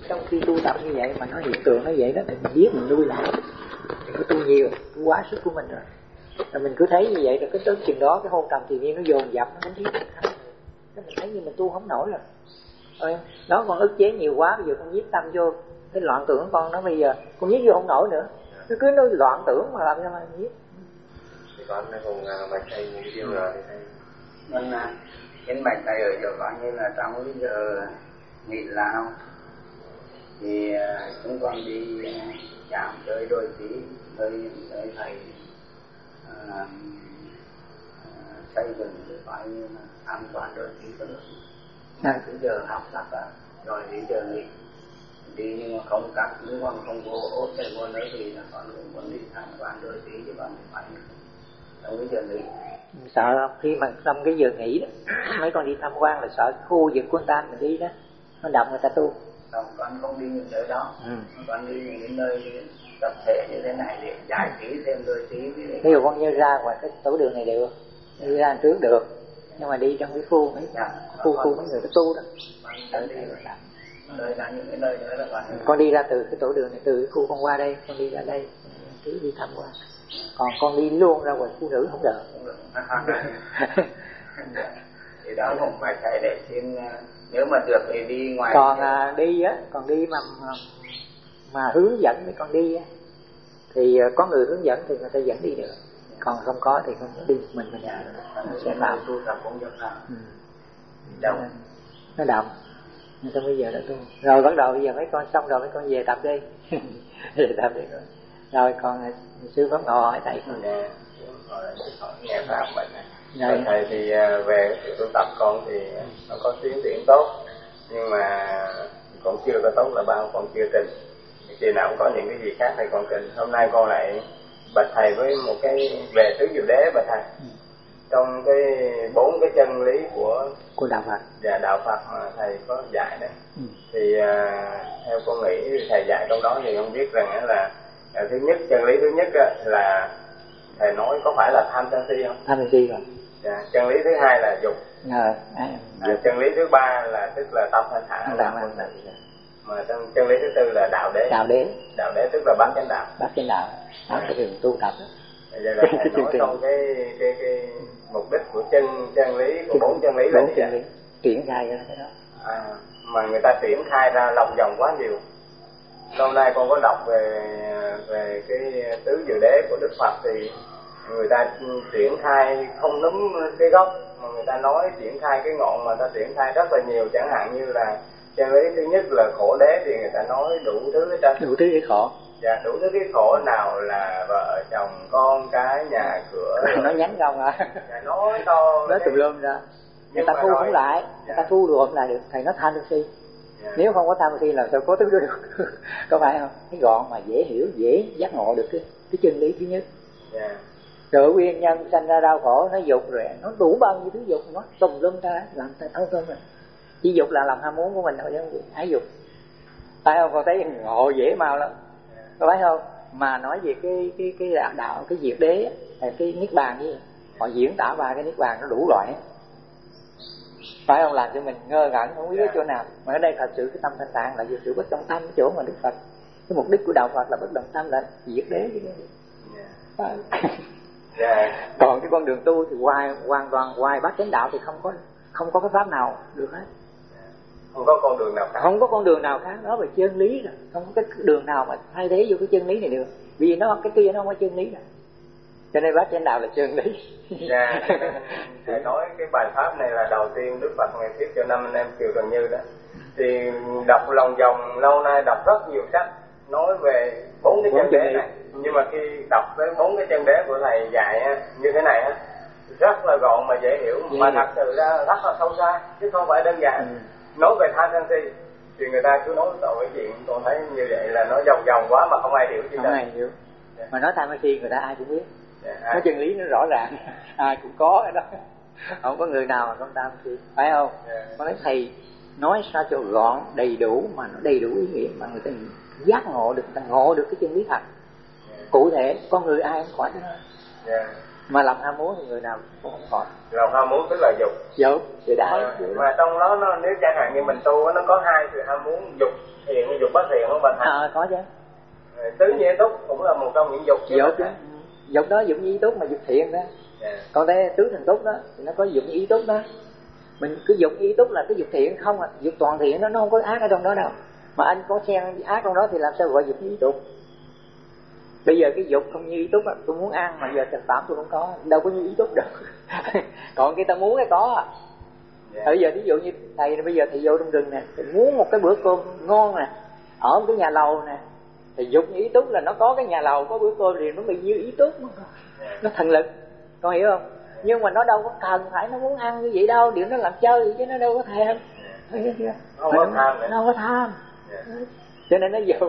Trong khi tu tập như vậy mà nó hiện tượng nó vậy đó thì mình biết mình lui lại. Đừng có tu nhiều, tu quá sức của mình rồi. Rồi mình cứ thấy như vậy rồi cái tới chừng đó cái hôn trầm thì nhiên nó dồn dập nó đánh thiết. Mình thấy như mình tu không nổi rồi. Rồi đó con ức chế nhiều quá, bây giờ con nhiếp tâm vô cái loạn tưởng con nó, bây giờ con nhiếp vô không nổi nữa. Nó cứ nó loạn tưởng mà làm sao mà nhiếp. Thì con nó cùng bạch thầy những điều rồi thì thầy. Vâng ạ. Cái bạch thầy ở chỗ coi như là trong cái giờ nghỉ lao thì chúng con đi chạm chơi đôi tí nơi thầy xây dựng để coi như là an toàn đôi tí cho được. Cái giờ học tập rồi đến giờ nghỉ đi, nhưng mà không cắt, nhưng mà không có ốt thầy vô nữa thì là con cũng muốn đi tham quan đôi tí chứ con phải trong cái giờ nghỉ. Sợ không? Khi mà trong cái giờ nghỉ đó mấy con đi tham quan là sợ khu vực của người ta mình đi đó nó động người ta tu. Không, con không đi những nơi đó. Con đi những cái nơi tập thể như thế này để giải trí thêm đôi tí. Ví dụ con như ra ngoài cái tổ đường này được, đi ra trước được, nhưng mà đi trong cái khu mấy khu mấy người ta tu đó. Nơi là những cái nơi nữa là con đi ra từ cái tổ đường này, từ cái khu con qua đây, con đi ra đây cứ đi tham quan. Còn con đi luôn ra ngoài khu nữ không được. Thì đó không phải thầy để xin, nếu mà được thì đi ngoài. Còn đi á, còn đi mà hướng dẫn thì con đi á, thì có người hướng dẫn thì người ta dẫn đi được. Còn không có thì không đi mình sẽ làm tu tập cũng được nào. Nó động. Nhưng xong bây giờ đã tu. Rồi bắt đầu bây giờ mấy con xong rồi mấy con về tập đi. Về tập đi rồi. Rồi còn sư Pháp Ngọ hỏi thầy con. Nghe pháp bệnh này. Thầy thì về sự tu tập con thì nó có tiến triển tốt, nhưng mà còn chưa có tốt là bao con chưa trình. Khi nào cũng có những cái gì khác thầy còn trình. Hôm nay con lại bạch thầy với một cái về tứ diệu đế bạch thầy. Trong cái 4 cái chân lý của đạo Phật. Dạ, đạo Phật mà thầy có dạy đấy. Thì theo con nghĩ thầy dạy trong đó thì con biết rằng là thứ nhất, chân lý thứ nhất là thầy nói có phải là tham sân si không? Tham sân si rồi. Dạ, chân lý thứ hai là dục. Chân lý thứ ba là tức là tâm thanh thản. Mà chân lý thứ tư là đạo đế. Đạo đế tức là bát chánh đạo. Bát chánh đạo. Đó là đường tu tập đó. Vậy là thầy nói trong cái mục đích của chân lý của 4 chân lý là gì vậy? Triển khai ra cái đó. Mà người ta triển khai ra lòng vòng quá nhiều. Hôm nay con có đọc về cái tứ diệu đế của Đức Phật thì người ta triển khai không đúng cái gốc, mà người ta nói triển khai cái ngọn mà ta triển khai rất là nhiều. Chẳng hạn như là chân lý thứ nhất là khổ đế thì người ta nói đủ thứ hết trơn. Đủ thứ cái khổ. Dạ, đủ thứ cái khổ, nào là vợ chồng con cái nhà cửa. Nó nhánh không à? Dạ, nói to. Nói tùm lum ra. Người ta thu không lại, người ta thu được không lại được. Thầy nói tham sân si. Nếu không có tham sân si làm sao có thứ đó được. Có phải không? Cái gọn mà dễ hiểu, dễ giác ngộ được cái chân lý thứ nhất. Rồi nguyên nhân sanh ra đau khổ nó dục rồi, nó đủ bao nhiêu thứ dục, nó tùm lum ra làm ta thâu cơm rồi. Chỉ dục là làm ham muốn của mình thôi chứ ái dục. Phải không? Con thấy ngộ dễ mau lắm. Có phải không? Mà nói về cái đạo cái diệt đế, cái niết bàn gì, họ diễn tả ba cái niết bàn nó đủ loại. Phải không? Làm cho mình ngơ ngẩn không biết cái chỗ nào. Mà ở đây thật sự cái tâm thanh tạng là sự bất động tâm, cái chỗ mà Đức Phật, cái mục đích của đạo Phật là bất động tâm, là diệt đế chứ. Còn cái con đường tu thì hoàn toàn ngoài bát chánh đạo thì không có cái pháp nào được hết. Không có con đường nào khác. Không có con đường nào khác, đó về chân lý rồi. Không có cái đường nào mà thay thế vô cái chân lý này được. Vì nó cái kia nó không có chân lý rồi. Cho nên bát chánh đạo là chân lý. Thầy nói cái bài pháp này là đầu tiên Đức Phật ngày tiếp cho 5 anh em Kiều Trần Như đó. Thì đọc lòng vòng lâu nay đọc rất nhiều sách nói về 4 cái chân đế này. Nhưng mà khi đọc tới 4 cái chân đế của thầy dạy như thế này rất là gọn mà dễ hiểu, mà thật sự ra rất là sâu xa chứ không phải đơn giản. Nói về tham sân si thì người ta cứ nói tội cái chuyện, con thấy như vậy là nó vòng vòng quá mà không ai hiểu chứ. Không ai hiểu. Mà nói tham sân si người ta ai cũng biết. Nói chân lý nó rõ ràng, ai cũng có cái đó. Không có người nào mà không tham sân si, phải không? Con nói thầy nói sao cho gọn, đầy đủ, mà nó đầy đủ ý nghĩa mà người ta giác ngộ được, người ta ngộ được cái chân lý thật. Cụ thể con người ai cũng khỏi đó. Mà lòng ham muốn thì người nào cũng không khỏi. Lòng ham muốn tức là dục. Dục thì đã. Mà trong đó nó, nếu chẳng hạn như mình tu nó có hai sự ham muốn, dục thiện bà thầy? Có chứ. Tứ như ý túc cũng là một trong những dục chứ. Dục đó dụng như ý túc mà dục thiện đó. Còn đây tứ thần túc đó thì nó có dụng như ý túc đó. Mình cứ dục ý túc là cái dục thiện không à, dục toàn thiện nó không có ác ở trong đó đâu. Mà anh có xen ác trong đó thì làm sao gọi dục ý túc? Bây giờ cái dục không như ý túc á, tôi muốn ăn mà giờ thực phẩm tôi không có, đâu có như ý túc được. Còn cái ta muốn cái có à. Bây giờ ví dụ như thầy bây giờ thầy vô trong rừng nè, thầy muốn một cái bữa cơm ngon nè, ở một cái nhà lầu nè, thì dục như ý túc là nó có cái nhà lầu, có bữa cơm thì nó bị như ý túc, nó thần lực, con hiểu không? Nhưng mà nó đâu có cần phải nó muốn ăn như vậy đâu, điều nó làm chơi vậy chứ nó đâu có thèm. Nó không có tham. Cho nên nó dục.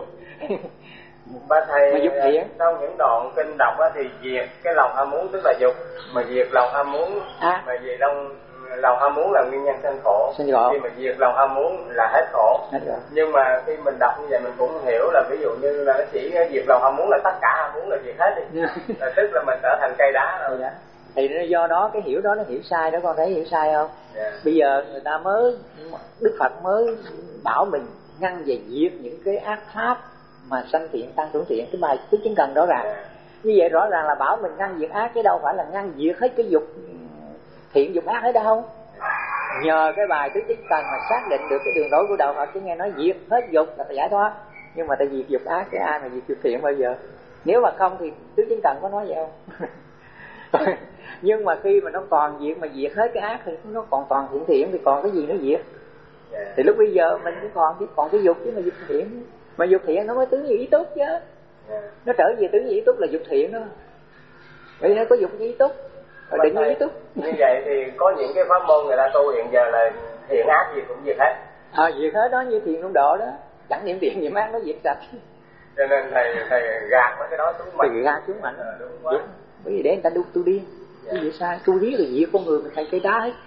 Ba thầy mà dục thiện. Trong những đoạn kinh đọc á, thì diệt cái lòng ham muốn tức là dục, mà diệt lòng ham muốn mà diệt lòng ham muốn là nguyên nhân sanh khổ. Khi mà diệt lòng ham muốn là hết khổ. Nhưng mà khi mình đọc như vậy mình cũng hiểu là ví dụ như là nó chỉ diệt lòng ham muốn là tất cả ham muốn là diệt hết đi. Là tức là mình trở thành cây đá rồi. Thì do đó cái hiểu đó nó hiểu sai đó, con thấy hiểu sai không? Bây giờ người ta Đức Phật mới bảo mình ngăn và diệt những cái ác pháp mà sanh thiện tăng trưởng thiện, cái bài tứ chứng cần rõ ràng. Như vậy rõ ràng là bảo mình ngăn diệt ác chứ đâu phải là ngăn diệt hết cái dục thiện dục ác ở đâu. Nhờ cái bài tứ chứng cần mà xác định được cái đường lối của đạo Phật, chứ nghe nói diệt hết dục là giải thoát. Nhưng mà ta diệt dục ác cái ai mà diệt dục thiện bao giờ? Nếu mà không thì tứ chứng cần có nói vậy không? Nhưng mà khi mà nó còn diệt mà diệt hết cái ác thì nó còn toàn thiện thiện thì còn cái gì nó diệt? Thì lúc bây giờ mình cũng còn cái dục chứ mà dục thiện. Mà dục thiện nó mới tứ như ý túc chứ. Nó trở về tứ như ý túc là dục thiện đó. Vậy nó có dục như ý túc, định như ý túc. Như vậy thì có những cái pháp môn người ta tu hiện giờ là thiện ác gì cũng diệt hết. Diệt hết đó, như thiền Đông Độ đó, chẳng niệm thiện niệm ác nó diệt sạch. Cho nên thầy gạt mấy cái đó xuống mạnh. Thầy gạt xuống mạnh. Bởi vì để người ta tu điên. Cái gì sai, tu riết là diệt con người mình thành cây đá hết.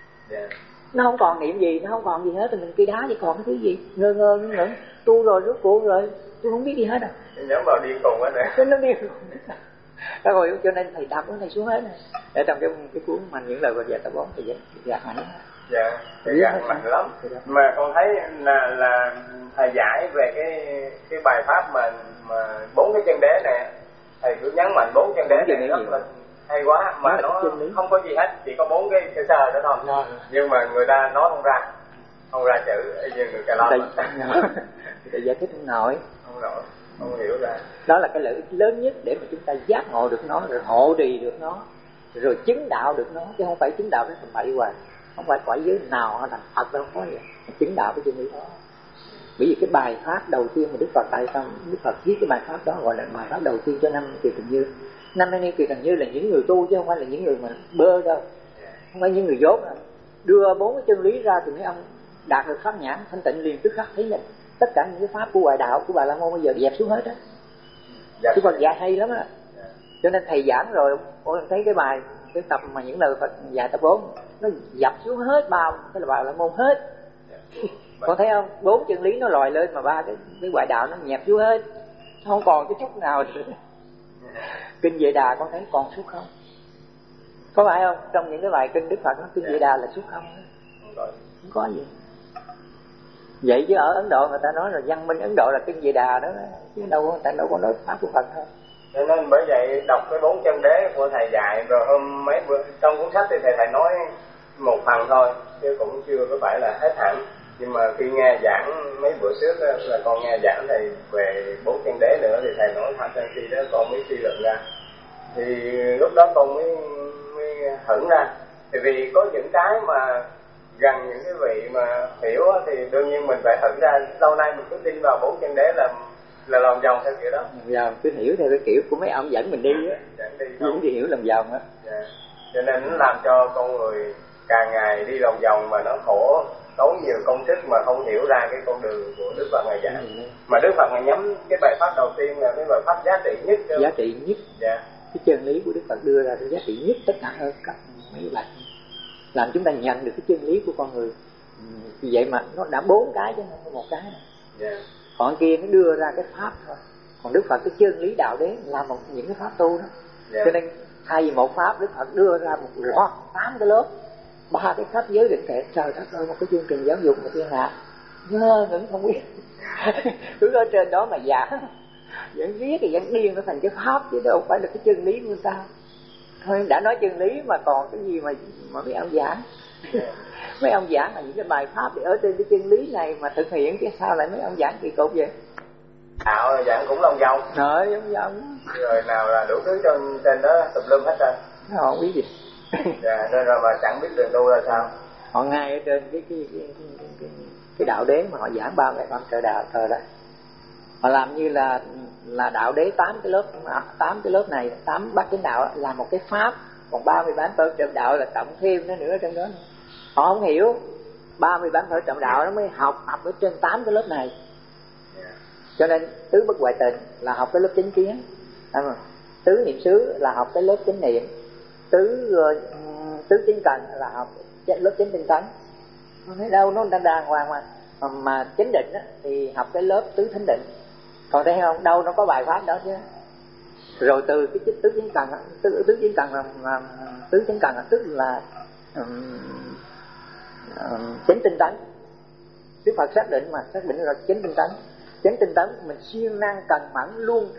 Nó không còn niệm gì, nó không còn gì hết thì mình cây đá chỉ còn cái thứ gì? Ngơ ngẩn, tu rồi rốt cuộc rồi, tôi không biết gì hết à. Nhắm vào điên cùng hết nè. Nó điên cùng. Rồi cho nên thầy đọc thầy xuống hết nè. Ở trong cái cuốn mà những lời của Dạ Tà Bón thì gạt mạnh. Dạ, thầy gạt mạnh lắm. Mà con thấy là thầy giải về cái bài pháp mà 4 cái chân đế này, thầy cứ nhấn mạnh 4 chân đế này rất là hay quá, mà nó không có gì hết, chỉ có 4 cái sơ sơ đó thôi. Nhưng mà người ta nói không ra chữ, như người ta lo. Thầy giải thích không nổi, không hiểu ra. Đó là cái lợi ích lớn nhất để mà chúng ta giác ngộ được nó, rồi hộ trì được nó, rồi chứng đạo được nó, chứ không phải chứng đạo cái thành bậy hoài. Không phải cõi giới nào họ thành Phật đâu có vậy. Chứng đạo cái chân lý đó. Bởi vì cái bài pháp đầu tiên mà Đức Phật tại sao Đức Phật viết cái bài pháp đó gọi là bài pháp đầu tiên cho năm Kiều Trần Như. Năm nay Kiều Trần Như là những người tu chứ không phải là những người mà bơ đâu, không phải những người dốt đâu. Đưa 4 cái chân lý ra thì mấy ông đạt được pháp nhãn thanh tịnh liền tức khắc thấy là tất cả những cái pháp của ngoại đạo của Bà La Môn bây giờ dẹp xuống hết á. Đức Phật dạy hay lắm á. Cho nên thầy giảng rồi, ôi thấy cái bài cái tập mà những lời Phật dạy tập 4 nó dập xuống hết bao cái là Bà La Môn hết. Con thấy không? 4 chân lý nó lòi lên mà 3 cái ngoại đạo nó nhẹp xuống hết, không còn cái chút nào nữa. Kinh Vệ Đà con thấy còn suốt không? Có phải không? Trong những cái bài kinh Đức Phật nó kinh Vệ Đà là suốt không? Không có gì. Vậy chứ ở Ấn Độ người ta nói là văn minh Ấn Độ là kinh Vệ Đà đó, chứ người ta đâu có nói pháp của Phật thôi. Cho nên bởi vậy đọc cái 4 chân đế của thầy dạy rồi hôm mấy bữa trong cuốn sách thì thầy nói một phần thôi chứ cũng chưa có phải là hết hẳn. Nhưng mà khi nghe giảng mấy bữa trước đó, là con nghe giảng thầy về 4 chân đế nữa thì thầy nói tham sân si đó con mới suy luận ra. Thì lúc đó con mới hửng ra. Thì vì có những cái mà gần những cái vị mà hiểu thì đương nhiên mình phải hửng ra. Lâu nay mình cứ tin vào 4 chân đế là lòng vòng theo kiểu đó. Vòng cứ hiểu theo cái kiểu của mấy ông dẫn mình đi á. Những thì hiểu lòng vòng á. Cho nên nó làm cho con người càng ngày đi lòng vòng mà nó khổ, tốn nhiều công sức mà không hiểu ra cái con đường của Đức Phật ngày dạy. Mà Đức Phật ngày nhắm cái bài pháp đầu tiên là cái bài pháp giá trị nhất. Giá trị nhất. Cái chân lý của Đức Phật đưa ra cái giá trị nhất tất cả hơn các mấy bài, làm chúng ta nhận được cái chân lý của con người. Vì vậy mà nó đã 4 cái chứ không có một cái này. Còn kia nó đưa ra cái pháp thôi. Còn Đức Phật cái chân lý đạo đế là những cái pháp tu đó. Cho nên thay vì một pháp, Đức Phật đưa ra một loạt 8 cái lớp, 3 cái pháp giới định tuệ. Trời đất ơi, một cái chương trình giáo dục mà thiên hạ ngơ ngẩn không biết. cứ ở trên đó mà giảng, vẫn viết thì vẫn điên nó thành cái pháp chứ đâu phải là cái chân lý của người ta. Thôi đã nói chân lý mà còn cái gì mà mấy ông giảng. Mấy ông giảng là những cái bài pháp để ở trên cái chân lý này mà thực hiện, chứ sao lại mấy ông giảng kỳ cục vậy? Đạo giảng cũng long vòng. Rồi giống vòng. Rồi nào là đủ thứ trên đó tùm lum hết trơn. Nó không biết gì. Dạ, nên rồi mà chẳng biết đường tu là sao. Họ ngay ở trên cái đạo đế mà họ giảng 3 ngày 3 trời đạo trời đó. Họ làm như là đạo đế 8 cái lớp này, 8 bát chánh đạo là một cái pháp, còn 38 phở trầm đạo là cộng thêm nó nữa trong đó. Họ không hiểu 38 phở trầm đạo nó mới học ở trên 8 cái lớp này. Cho nên tứ bất hoại tịnh là học cái lớp chánh kiến, tứ niệm xứ là học cái lớp chánh niệm, tứ chánh cần là học lớp chánh tinh tấn. Không thấy đâu, nó đàng hoàng mà chánh định á, thì học cái lớp tứ thánh định. Còn thấy không, đâu nó có bài pháp đó chứ. Rồi từ cái tứ chánh cần, tứ chánh cần là tứ chánh cần là tức là chánh tinh tấn. Đức Phật xác định là chánh tinh tấn. Chánh tinh tấn mình siêng năng cần mẫn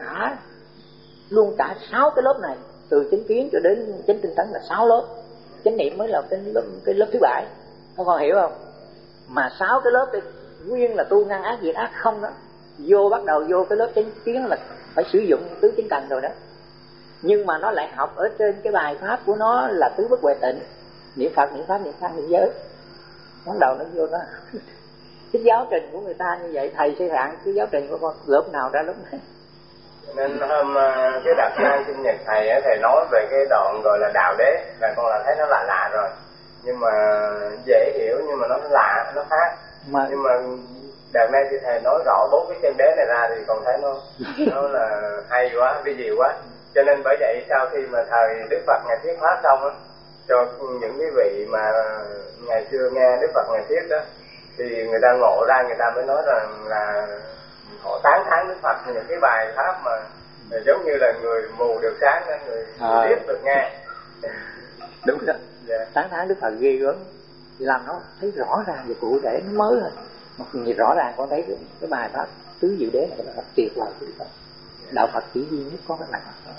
luôn cả 6 cái lớp này, từ chánh kiến cho đến chánh tinh tấn là 6 lớp. Chánh niệm mới là cái lớp thứ 7. Các con hiểu không? Mà 6 cái lớp thì nguyên là tu ngăn ác diệt ác không đó. Bắt đầu vô cái lớp chánh kiến là phải sử dụng tứ chánh cần rồi đó. Nhưng mà nó lại học ở trên cái bài pháp của nó là tứ bất huệ tịnh, niệm Phật, niệm Pháp, niệm Tăng, niệm giới. Bắt đầu nó vô đó. Cái giáo trình của người ta như vậy, thầy xây rạng cái giáo trình của con lớp nào ra lớp này. Nên hôm cái đặt ngang sinh nhật thầy á, thầy nói về cái đoạn gọi là đạo đế là con là thấy nó lạ rồi, nhưng mà dễ hiểu, nhưng mà nó lạ, nó khác. Nhưng mà đợt nay thì thầy nói rõ 4 cái chân đế này ra thì con thấy nó là hay quá, vi diệu quá. Cho nên bởi vậy sau khi mà thời Đức Phật ngài thuyết pháp xong á, cho những cái vị mà ngày xưa nghe Đức Phật ngài thuyết đó, thì người ta ngộ ra, người ta mới nói rằng là họ tán thán Đức Phật những cái bài pháp mà giống như là người mù được sáng đó, người biết được nghe. Đúng đó. Yeah. Tán thán Đức Phật ghê gớm, làm nó thấy rõ ràng và cụ thể, nó mới hơn. Mà nhìn rõ ràng con thấy cái bài pháp tứ diệu đế này là tuyệt vời của Đức Phật. Đạo Phật chỉ duy nhất có cái này thôi.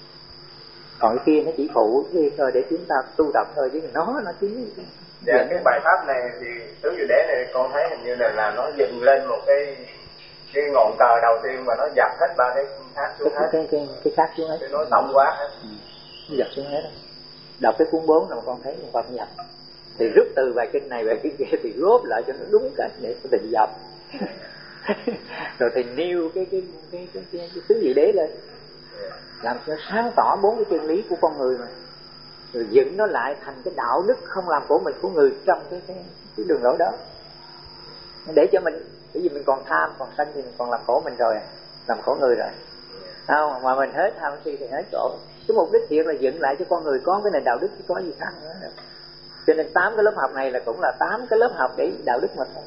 Còn cái kia nó chỉ phụ cái thôi để chúng ta tu tập thôi, chứ nó chỉ. Dạ, cái bài pháp này thì tứ diệu đế này con thấy hình như là nó dựng lên một cái ngọn cờ đầu tiên mà nó dập hết 3 cái khác xuống hết. Cái khác xuống hết. Cái nó tổng quá hết. Nó dập xuống hết. Đọc cái cuốn 4 nào con thấy một Phật nhập. Thì rút từ bài kinh này về cái kia thì góp lại cho nó đúng cách để có thể dập. Rồi thì nêu cái tứ diệu đế lên, làm cho sáng tỏ 4 cái chân lý của con người mà, rồi dựng nó lại thành cái đạo đức không làm khổ mình của người trong cái đường lối đó, để cho mình, bởi vì mình còn tham còn sân thì mình còn làm khổ mình rồi, làm khổ người rồi, không mà mình hết tham si thì hết khổ. Cái mục đích thiện là dựng lại cho con người có cái nền đạo đức chứ có gì khác nữa. Cho nên 8 cái lớp học này là cũng là 8 cái lớp học để đạo đức mình thôi.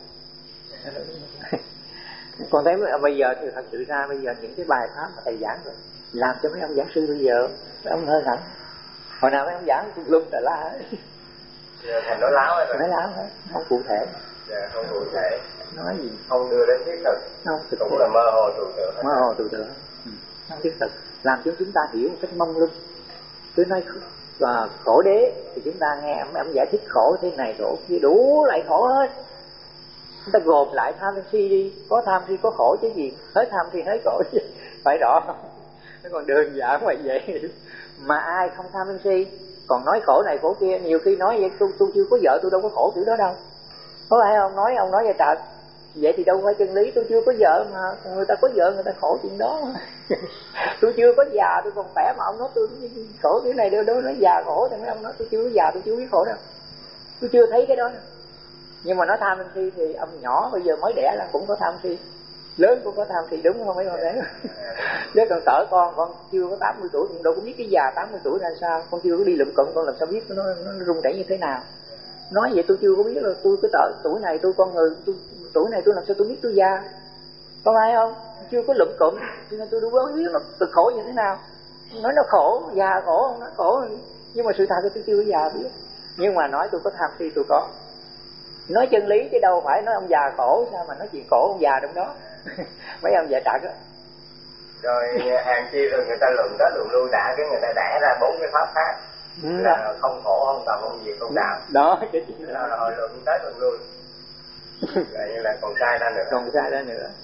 Con thấy bây giờ thì thật sự ra bây giờ những cái bài pháp mà thầy giảng rồi làm cho mấy ông giảng sư bây giờ mấy ông hơi hẳn. Hồi nào mấy ông giảng lung là la hết. Giờ thành nói láo hết rồi. Nói láo hết, không cụ thể. Dạ, không cụ thể. Nói gì? Không đưa đến thiết thực. Không, thực cũng là mơ hồ trừu tượng. Mơ hồ trừu tượng. Không thiết thực. Làm cho chúng ta hiểu một cách mông lung. Tôi nói khổ đế thì chúng ta nghe ông giải thích khổ thế này khổ kia đủ lại khổ hết. Chúng ta gộp lại tham si đi, có tham si có khổ chứ gì, hết tham si hết khổ chứ, phải rõ không? Nó còn đơn giản mà vậy. Mà ai không tham si, còn nói khổ này khổ kia, nhiều khi nói vậy tôi chưa có vợ tôi đâu có khổ chữ đó đâu. Có phải không? Ông nói vậy trời. Vậy thì đâu phải chân lý, tôi chưa có vợ mà người ta có vợ người ta khổ chuyện đó mà. Tôi chưa có già tôi còn khỏe mà ông nói tôi khổ cái này đâu, nói già khổ thì mấy ông nói tôi chưa có già tôi chưa biết khổ đâu. Tôi chưa thấy cái đó đâu. Nhưng mà nói tham si thì ông nhỏ bây giờ mới đẻ là cũng có tham si, lớn cũng có tham si, đúng không mấy con đấy? Chứ còn cỡ con chưa có 80 tuổi cũng đâu có biết cái già 80 tuổi ra sao, con chưa có đi lụm cụm con làm sao biết nó rung rẩy như thế nào. Nói vậy tôi chưa có biết là tôi cái tuổi này tôi con người tuổi này tôi làm sao tôi biết tôi già, có phải không? Chưa có lụm cụm cho nên tôi đâu có biết nó cực khổ như thế nào. Nói nó khổ, già khổ không, nó khổ nhưng mà sự thật tôi chưa có già biết. Nhưng mà nói tôi có tham si tôi có. Nói chân lý chứ đâu phải nói ông già khổ, sao mà nói chuyện khổ ông già trong đó. Mấy ông già trật á. Rồi hàng chi rồi người ta luận tới luận lui đã, cái người ta đẻ ra 4 cái pháp khác là không khổ, không cần, không gì, không đạo. Đó, cái chuyện đó là họ luận tới luận lui. Vậy là còn sai ra nữa. Còn sai ra nữa.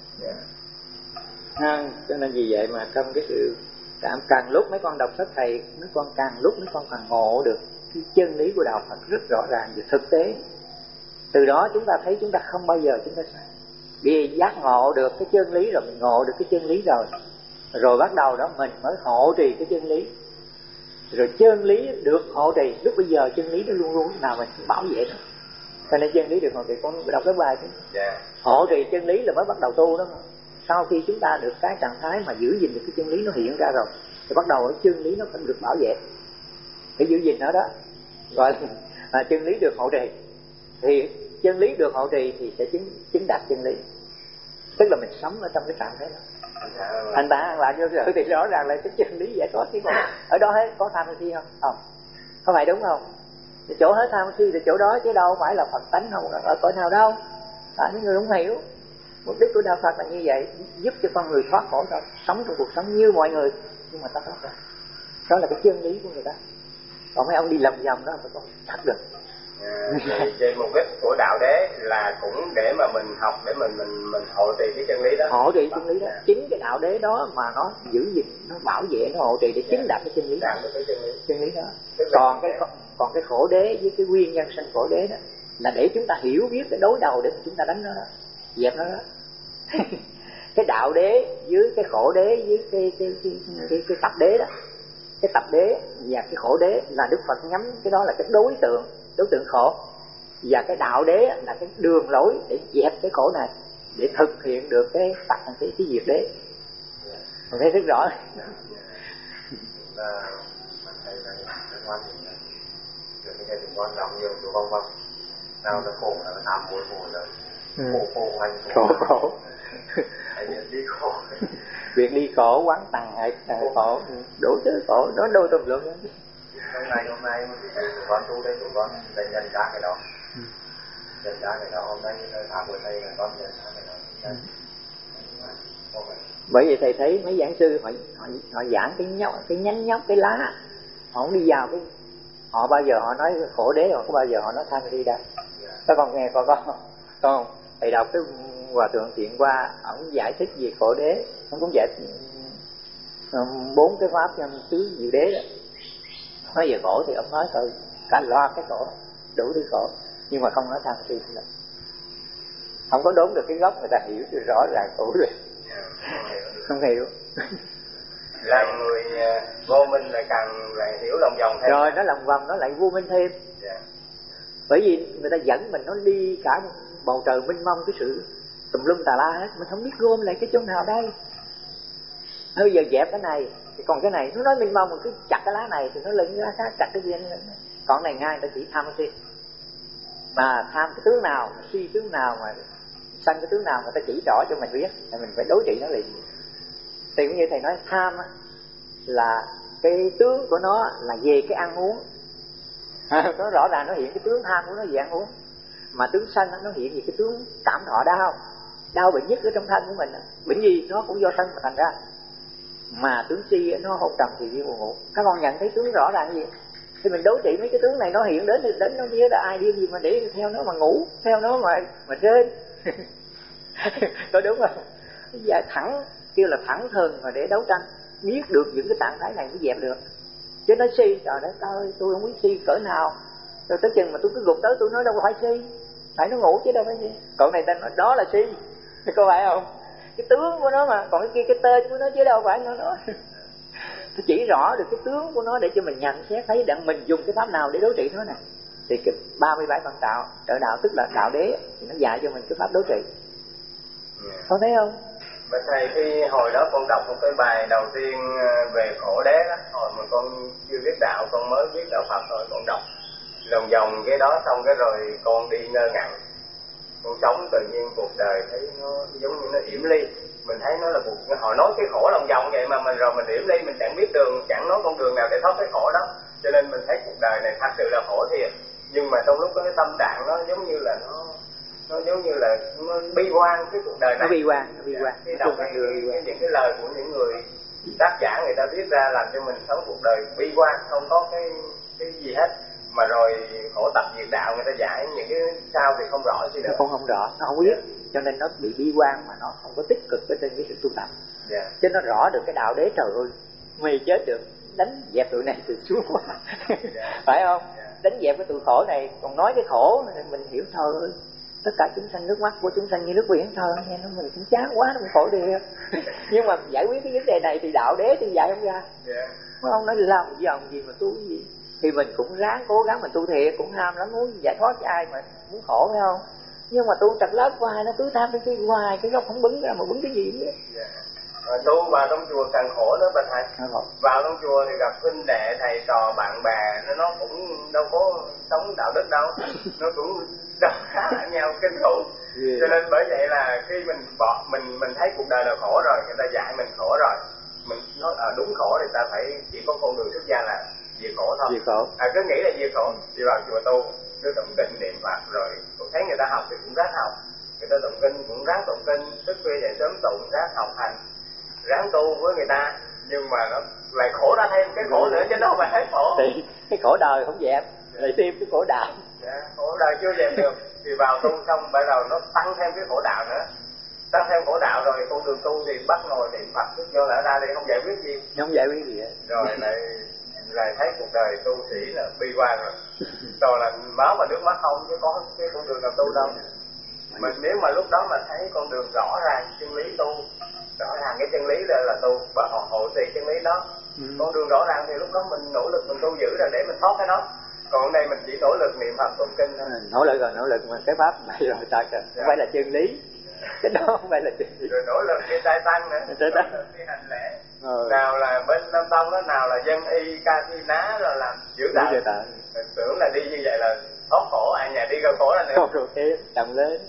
Cho nên vì vậy mà trong cái sự càng lúc mấy con đọc sách thầy, mấy con càng ngộ được cái chân lý của đạo Phật rất rõ ràng về thực tế. Từ đó chúng ta thấy chúng ta không bao giờ chúng ta sai. Vì giác ngộ được cái chân lý rồi, mình ngộ được cái chân lý rồi bắt đầu đó mình mới hộ trì cái chân lý. Rồi chân lý được hộ trì, lúc bây giờ chân lý nó luôn luôn nào mình cũng bảo vệ nó. Cho nên chân lý được hộ trì, con đọc cái bài chứ. Hộ trì chân lý là mới bắt đầu tu đó. Sau khi chúng ta được cái trạng thái mà giữ gìn được cái chân lý nó hiện ra rồi, thì bắt đầu cái chân lý nó phải được bảo vệ, phải giữ gìn nó đó, gọi là chân lý được hộ trì. Thì chân lý được hộ trì thì sẽ chứng đạt chân lý, tức là mình sống ở trong cái trạng thái đó. Anh ta ăn lại cho thì rõ ràng là cái chân lý giải thoát, chứ còn ở đó có tham si không? Không phải, đúng không? Thì chỗ hết tham si thì chỗ đó, chứ đâu phải là Phật tánh không ở cõi nào đâu. Những người không hiểu mục đích của đạo Phật là như vậy, giúp cho con người thoát khổ thôi, sống trong cuộc sống như mọi người, nhưng mà ta thoát ra. Đó là cái chân lý của người ta. Còn mấy ông đi lầm vòng đó phải con thắt được. Về mục đích của đạo đế là cũng để mà mình học, để mình hộ trì cái chân lý đó. Hộ trì chân lý đó, chính cái đạo đế đó mà nó giữ gìn, nó bảo vệ, nó hộ trì để chứng đạt cái chân lý. Chân lý đó. Còn cái khổ đế với cái nguyên nhân sanh khổ đế đó là để chúng ta hiểu biết cái đối đầu để chúng ta đánh nó đó, dẹp nó đó. Cái đạo đế với cái khổ đế với cái tập đế đó, cái tập đế và cái khổ đế là Đức Phật nhắm cái đó là cái đối tượng khổ, và cái đạo đế là cái đường lối để dẹp cái khổ này, để thực hiện được cái diệt đế. Mình thấy rất rõ. Cái quan trọng nhiều tụi con vâng, nào nó khổ là nó tham muội rồi, khổ hành khổ. Đi khổ. Việc đi khổ, quán tầng hay khổ, đủ thứ khổ, nó đôi tùm lum. Hôm nay tụi con tu đây, tụi con nhận ra cái đó. Nhận ra cái đó, hôm nay thả buổi đây là con nhận ra cái đó. Bởi vì thầy thấy mấy giảng sư họ giảng cái nhánh nhóc, cái lá, họ không đi vào cái, họ bao giờ họ nói khổ đế, họ có bao giờ họ nói tham đi đâu. Các con nghe con thầy đọc cái Hòa Thượng Thiện Qua, ông giải thích về khổ đế, ông cũng giải 4 cái pháp trong tứ diệu đế đó. Nói về khổ thì ông nói thôi cả loạt cái khổ, đủ thứ khổ, nhưng mà không nói tham si nữa. Không có đốn được cái gốc người ta hiểu được rõ ràng khổ rồi. Không hiểu. Là người vô minh lại càng lại hiểu lòng vòng thêm. Rồi nó lòng vòng nó lại vô minh thêm. Bởi vì người ta dẫn mình nó đi cả một bầu trời mênh mông cái sự tùm lum tà la hết, mình không biết gom lại cái chỗ nào đây. Bây giờ dẹp cái này, thì còn cái này nó nói mênh mông, mình cứ chặt cái lá này thì nó lên cái lá khác, chặt cái gì lên. Còn này ngay người ta chỉ tham si, mà tham cái tướng nào, si tướng nào, mà sanh cái tướng nào người ta chỉ rõ cho mình biết, thì mình phải đối trị nó liền. Thì cũng như thầy nói, tham là cái tướng của nó là về cái ăn uống. Nó rõ ràng nó hiện cái tướng tham của nó về ăn uống. Mà tướng sân nó hiện về cái tướng cảm thọ đau bệnh nhất ở trong thân của mình. Bệnh gì nó cũng do sân mà thành ra. Mà tướng si nó hôn trầm thì đi buồn ngủ. Các con nhận thấy tướng rõ ràng gì? Thì mình đối trị mấy cái tướng này nó hiện đến thì đến nó như là ai điên gì mà để theo nó mà ngủ, theo nó mà trên. Có đúng không? Dạ thẳng, kêu là thẳng thừng mà để đấu tranh, biết được những cái trạng thái này mới dẹp được. Chứ nói si, trời đất ơi, tôi không biết si cỡ nào. Rồi tới chừng mà tôi cứ gục tới, tôi nói đâu phải si, phải nó ngủ chứ đâu phải si. Còn này ta nói đó là si, có phải không? Cái tướng của nó mà, còn cái kia cái tên của nó chứ đâu phải nó nói. Tôi chỉ rõ được cái tướng của nó để cho mình nhận xét thấy đặng mình dùng cái pháp nào để đối trị nó nè. Thì cái 37 phần đạo, trợ đạo tức là đạo đế, thì nó dạy cho mình cái pháp đối trị. Con thấy không? Mà thầy khi hồi đó con đọc một cái bài đầu tiên về khổ đế đó, hồi mà con chưa biết đạo, con mới biết đạo Phật thôi, con đọc lòng vòng cái đó xong cái rồi con đi ngơ ngẩn. Con sống tự nhiên cuộc đời thấy nó giống như nó yểm ly. Mình thấy nó là họ nói cái khổ lòng vòng vậy mà mình rồi mình yểm ly, mình chẳng biết đường, chẳng nói con đường nào để thoát cái khổ đó. Cho nên mình thấy cuộc đời này thật sự là khổ thiệt. Nhưng mà trong lúc đó cái tâm trạng nó giống như là nó đời này nó bi quan, nó bi quan. Khi đọc những cái lời của những người tác giả người ta viết ra làm cho mình sống cuộc đời bi quan, không có cái gì hết, mà rồi khổ tập diệt đạo người ta giải những cái sao thì không rõ gì nữa. Nó không rõ, nó không biết, cho nên nó bị bi quan mà nó không có tích cực ở trên cái sự tu tập. Chứ nó rõ được cái đạo đế, trời ơi mày chết được, đánh dẹp tụi này từ xuống quá. Phải không? Đánh dẹp cái tụi khổ này, còn nói cái khổ mình hiểu thôi. Tất cả chúng sanh, nước mắt của chúng sanh như nước biển thôi, nghe nó mình cũng chán quá, nó cũng khổ đi. Nhưng mà giải quyết cái vấn đề này thì đạo đế thì dạy không ra. Phải không? Nói làm gì mà tu cái gì. Thì mình cũng ráng cố gắng mình tu thiệt, cũng ham lắm muốn giải thoát cho ai mà muốn khổ, phải không? Nhưng mà tu trật lớp hoài, nó cứ tham cái hoài, cái gốc không bứng ra mà bứng cái gì nữa. Tu vào trong chùa càng khổ nữa bà thầy. Vào trong chùa thì gặp huynh đệ, thầy trò, bạn bè, nó cũng đâu có sống đạo đức đâu, nó cũng đâm khá lại nhau kinh khủng. Cho nên bởi vậy là khi mình thấy cuộc đời là khổ rồi, người ta dạy mình khổ rồi, mình nói đúng khổ thì ta phải chỉ có con đường xuất gia là diệt khổ thôi. Diệt khổ. Cứ nghĩ là diệt khổ thì vào chùa tu, cứ tụng kinh niệm Phật, rồi thấy người ta học thì cũng ráng học, người ta tụng kinh cũng ráng tụng kinh, thức khuya dậy sớm tụng, ráng học hành, ráng tu với người ta, nhưng mà nó lại khổ ra thêm cái khổ nữa chứ đâu phải thấy khổ. Thì cái khổ đời không dẹp, lại thêm cái khổ đạo. Khổ đời chưa dẹp được thì vào tu xong bắt đầu nó tăng thêm cái khổ đạo nữa, tăng thêm khổ đạo rồi con đường tu thì bắt ngồi niệm Phật thức vô lại ra thì không giải quyết gì, không giải quyết gì hết. Rồi lại thấy cuộc đời tu sĩ là bi quan rồi, rồi là máu và nước mắt không, chứ có cái con đường nào tu đâu. Mình nếu mà lúc đó mà thấy con đường rõ ràng chân lý tu, rõ ràng cái chân lý là tu và hộ trì chân lý đó, con đường rõ ràng thì lúc đó mình nỗ lực mình tu giữ rồi để mình thoát cái đó. Còn hôm nay mình chỉ nỗ lực niệm Phật tụng kinh thôi. Nỗ lực mà cái pháp này rồi ta không phải là chân lý. Cái đó không phải là chân lý. Rồi nỗ lực cái trai tăng nữa, đi hành lễ. Nào là bên Nam Tông đó, nào là dân y ca thi ná, rồi làm giữ đạo. Mình tưởng là đi như vậy là thoát khổ, ai nhà đi ra khổ là nữa. Không được thế, cầm lên.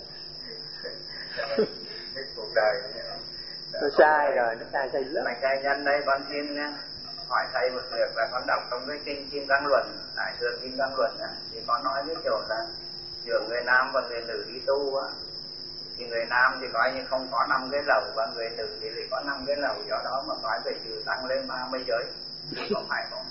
Cái cuộc đời nó sai rồi, nó sai lắm. Mà trai nhân đây con xin hỏi thầy một việc là con đọc trong cái kinh Kim Cang Luận, Đại thừa Kim Cang Luận thì con nói cái kiểu là giữa người nam và người nữ đi tu á, thì người nam thì coi như không có 5 cái lầu và người nữ thì có 5 cái lầu, do đó mà nói về sự tăng lên 30 giới, có phải không?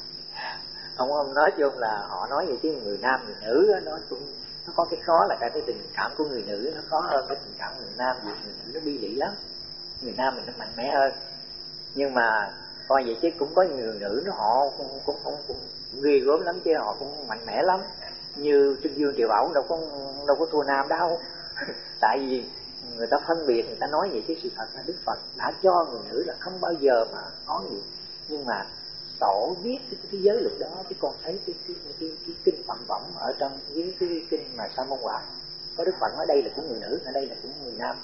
Ông nói chung là họ nói vậy chứ người nam người nữ đó, nó có cái khó là cái tình cảm của người nữ nó khó hơn cái tình cảm của người nam, vì người nữ nó bi lụy lắm, người nam mình nó mạnh mẽ hơn. Nhưng mà coi vậy chứ cũng có người nữ nó họ cũng ghê gớm lắm chứ, họ cũng mạnh mẽ lắm, như Trương Dương Triệu Bảo đâu có thua nam đâu. Tại vì người ta phân biệt, người ta nói vậy chứ sự thật là Đức Phật đã cho người nữ là không bao giờ mà có gì. Nhưng mà Tổ viết cái giới luật đó, chứ con thấy cái kinh Phạm Võng ở trong dưới cái kinh mà Sa Môn Quả có Đức Phật nói đây là của người nữ, ở đây là của người nam.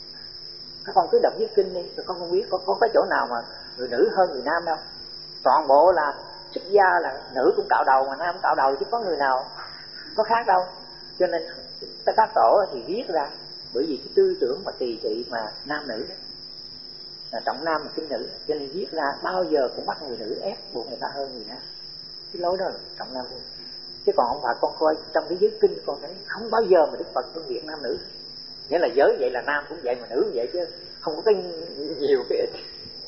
Các con cứ đọc viết kinh đi, rồi con không biết có cái chỗ nào mà người nữ hơn người nam đâu. Toàn bộ là xuất gia là nữ cũng cạo đầu mà nam cũng cạo đầu, chứ có người nào có khác đâu. Cho nên các tổ thì viết ra bởi vì cái tư tưởng mà tỳ trị mà nam nữ đó, là trọng nam mà khinh nữ, cho nên viết ra bao giờ cũng bắt người nữ ép buộc người ta hơn người nam. Cái lối đó là trọng nam. Chứ còn không phải con coi trong cái giới kinh con thấy không bao giờ mà Đức Phật phân biệt nam nữ. Nghĩa là giới vậy là nam cũng vậy mà nữ cũng vậy, chứ không có cái nhiều cái ít.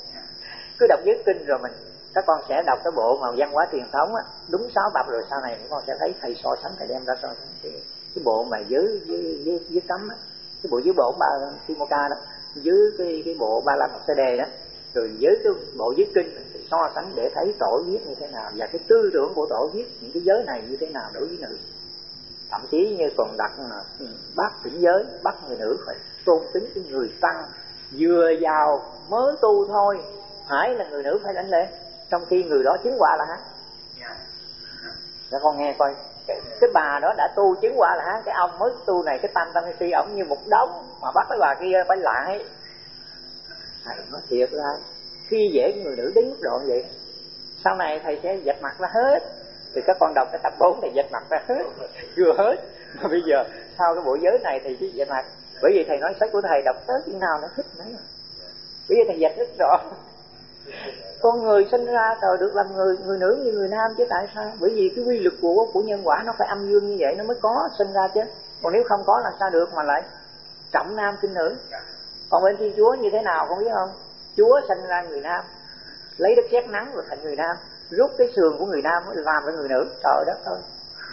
Cứ đọc giới kinh rồi các con sẽ đọc cái bộ mà văn hóa truyền thống á, đúng 6 tập rồi sau này các con sẽ thấy thầy so sánh, thầy đem ra so sánh cái bộ mà giới cấm á, cái bộ giới bộ ba Timoca đó, dưới cái bộ Ba La Mật Sa Đề đó, rồi với cái bộ giới kinh so sánh để thấy Tổ viết như thế nào và cái tư tưởng của Tổ viết những cái giới này như thế nào đối với nữ. Thậm chí như còn đặt bác tỉnh giới, bắt người nữ phải tôn kính cái người tăng vừa vào mới tu thôi, phải là người nữ phải lãnh lễ, trong khi người đó chứng quả là hán. Để con nghe coi, cái bà đó đã tu chứng quả là hán, cái ông mới tu này, cái tam si ổng như một đống mà bắt cái bà kia phải lại. Thầy nói thiệt ra khi dễ người nữ đến mức độ vậy, sau này thầy sẽ dẹp mặt ra hết. Thì các con đọc cái tập 4 này dẹp mặt ra hết, chưa hết. Mà bây giờ sau cái bộ giới này thì chỉ dẹp mặt. Bởi vì thầy nói sách của thầy đọc tới chừng nào nó thích nữa. Bởi vì thầy dẹp rất rõ. Con người sinh ra trời được làm người nữ như người nam chứ tại sao? Bởi vì cái quy luật của nhân quả nó phải âm dương như vậy nó mới có sinh ra chứ. Còn nếu không có làm sao được mà lại trọng nam khinh nữ. Còn bên Thiên Chúa như thế nào không biết không? Chúa sanh ra người nam, lấy đất sét nắng rồi thành người nam, rút cái sườn của người nam làm ra người nữ. Trời đất ơi.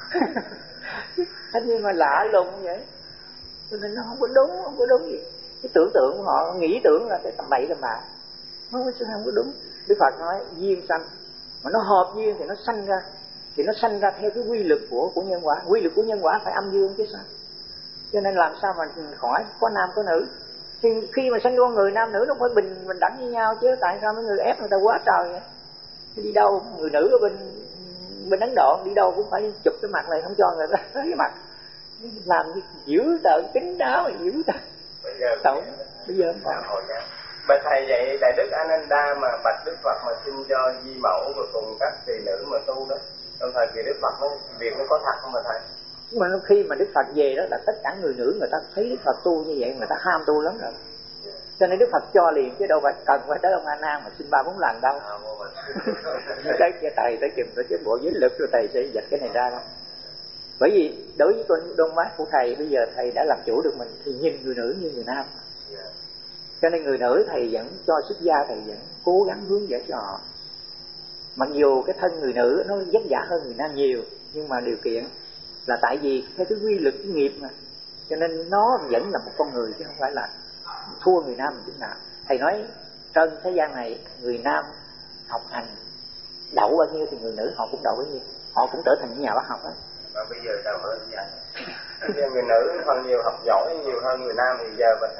Thế nhưng mà lạ lùng như vậy, cho nên nó không có đúng gì. Cái tưởng tượng của họ nghĩ tưởng là cái tầm bậy tầm bạ, nó không có đúng. Đức Phật nói duyên sanh, mà nó hợp duyên thì nó sanh ra, thì nó sanh ra theo cái quy luật của nhân quả. Quy luật của nhân quả phải âm dương chứ sao. Cho nên làm sao mà khỏi có nam có nữ. Thì khi mà sanh con người nam nữ nó phải bình đẳng với nhau chứ. Tại sao mấy người ép người ta quá trời vậy? Đi đâu người nữ ở bên Ấn Độ đi đâu cũng phải chụp cái mặt này, không cho người ta thấy cái mặt, làm gì dữ tợn kín đáo, dữ tợn. Bây giờ không còn. Bạch thầy vậy Đại Đức Ananda mà bạch Đức Phật mà xin cho di mẫu rồi cùng các tỳ nữ mà tu đó, trong thời kỳ Đức Phật nó việc nó có thật không mà thầy? Nhưng mà khi mà Đức Phật về đó là tất cả người nữ người ta thấy Đức Phật tu như vậy, người ta ham tu lắm rồi. Cho nên Đức Phật cho liền chứ đâu phải cần phải tới ông A Nan mà xin 3-4 lần đâu. Cái thầy tới chừng tới cái bộ dính lực rồi thầy sẽ dạch cái này ra đâu. Bởi vì đối với con đôn mát của thầy bây giờ thầy đã làm chủ được mình thì nhìn người nữ như người nam. Cho nên người nữ thầy vẫn cho xuất gia, thầy vẫn cố gắng hướng dẫn cho họ. Mặc dù cái thân người nữ nó vất vả hơn người nam nhiều, nhưng mà điều kiện là tại vì theo cái quy luật cái nghiệp mà, cho nên nó vẫn là một con người chứ không phải là thua người nam một chút nào. Thầy nói trên thế gian này người nam học hành đậu bao nhiêu thì người nữ họ cũng đậu bấy nhiêu, họ cũng trở thành những nhà bác học đó. Và bây giờ đậu hơn vậy. Bây giờ người nữ hơn nhiều, học giỏi nhiều hơn người nam thì giờ mình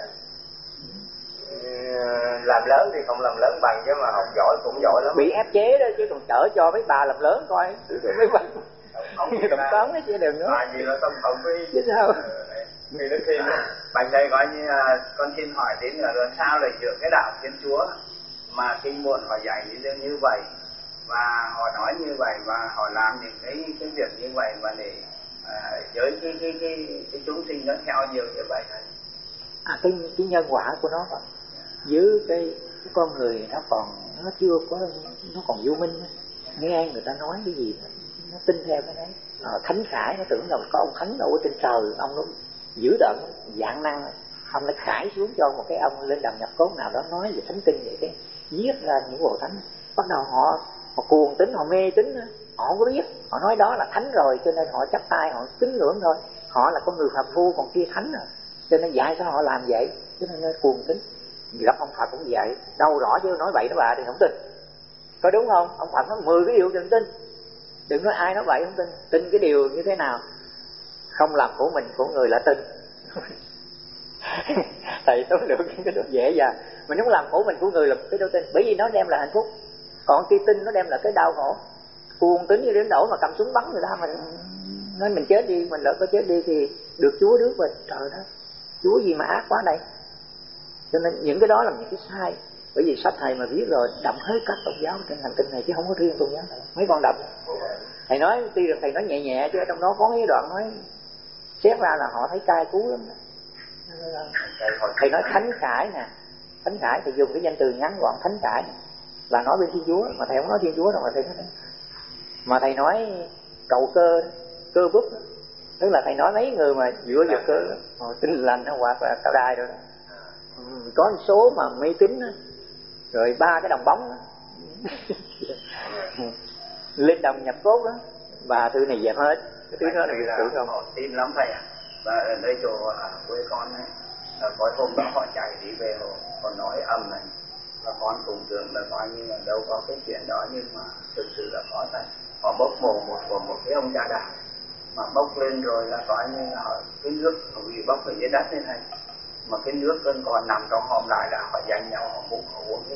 làm lớn thì không làm lớn bằng, chứ mà học giỏi cũng giỏi lắm. Bị ép chế đó chứ còn chở cho mấy bà làm lớn coi. Mấy bà tổng tóm đó chứ đừng nữa. Gì là tâm cộng với chứ sao. Người đức thiên Bạch thầy gọi như con xin hỏi đến là sao lại giữa cái đạo Thiên Chúa mà kinh muộn họ dạy như vậy và họ nói như vậy và họ làm những cái việc như vậy và để với cái chúng sinh nó theo nhiều như vậy thầy. Cái nhân quả của nó với cái con người nó chưa có, nó còn vô minh. Nghe người ta nói cái gì nó tin theo cái đấy. Thánh khải nó tưởng là có ông thánh đâu ở trên trời, ông nó dữ tợn dạng năng, ông nó khải xuống cho một cái ông lên đầm nhập cốt nào đó nói về thánh kinh vậy, cái viết ra những bộ thánh. Bắt đầu họ cuồng tín, họ mê tín, họ không có biết, họ nói đó là thánh rồi cho nên họ chắp tay họ tín ngưỡng thôi. Họ là con người phàm phu còn kia thánh rồi, cho nên dạy sao họ làm vậy, cho nên cuồng tín. Gặp ông Phật cũng vậy, đâu rõ chứ nói bậy nói bạ thì không tin, có đúng không? Ông Phật nói 10 cái điều đừng tin, đừng nói ai nói bậy không tin. Tin cái điều như thế nào? Không làm của mình của người là tin. Thầy số lượng cái đó dễ dàng. Mình không làm của mình của người là cái đâu tin, bởi vì nó đem lại hạnh phúc. Còn khi tin nó đem lại cái đau khổ. Cuồng tín như đến nỗi mà cầm súng bắn người ta, mình nói mình chết đi, mình lỡ có chết đi thì được Chúa rước mình. Trời đất, Chúa gì mà ác quá đây. Cho nên những cái đó là những cái sai. Bởi vì sách thầy mà viết rồi đậm hết các tôn giáo trên hành tinh này chứ không có riêng tôn giáo này. Mấy con đậm. Thầy nói tuy rằng thầy nói nhẹ nhẹ chứ ở trong đó có mấy đoạn nói xét ra là họ thấy cay cú lắm. Thầy nói thánh khải nè, thánh khải thì dùng cái danh từ ngắn gọn thánh khải là nói bên Thiên Chúa, mà thầy không nói Thiên Chúa đâu mà thầy nói. Mà thầy nói cầu cơ bút, tức là thầy nói mấy người mà dựa vào cơ Tin Lành hoặc là Cao Đài rồi đó. Có một số mà mê tín rồi 3 cái đồng bóng đó. Lên đồng nhập cốt đó, bà thư này dẹp hết. Cái thứ đó là việc tưởng không? Họ tin lắm thầy ạ. Và ở đây chỗ quê con ấy, có hôm đó họ chạy đi về họ nói âm này, và con cũng tưởng là coi như là đâu có cái chuyện đó, nhưng mà thực sự là có thầy. Họ bốc mồ một cái ông trà đà mà bốc lên rồi là coi như là họ, cái nước họ bị bốc ở dưới đất này thầy, mà cái nước vẫn còn nằm trong hòm lại là họ dành nhau họ múc họ uống hết.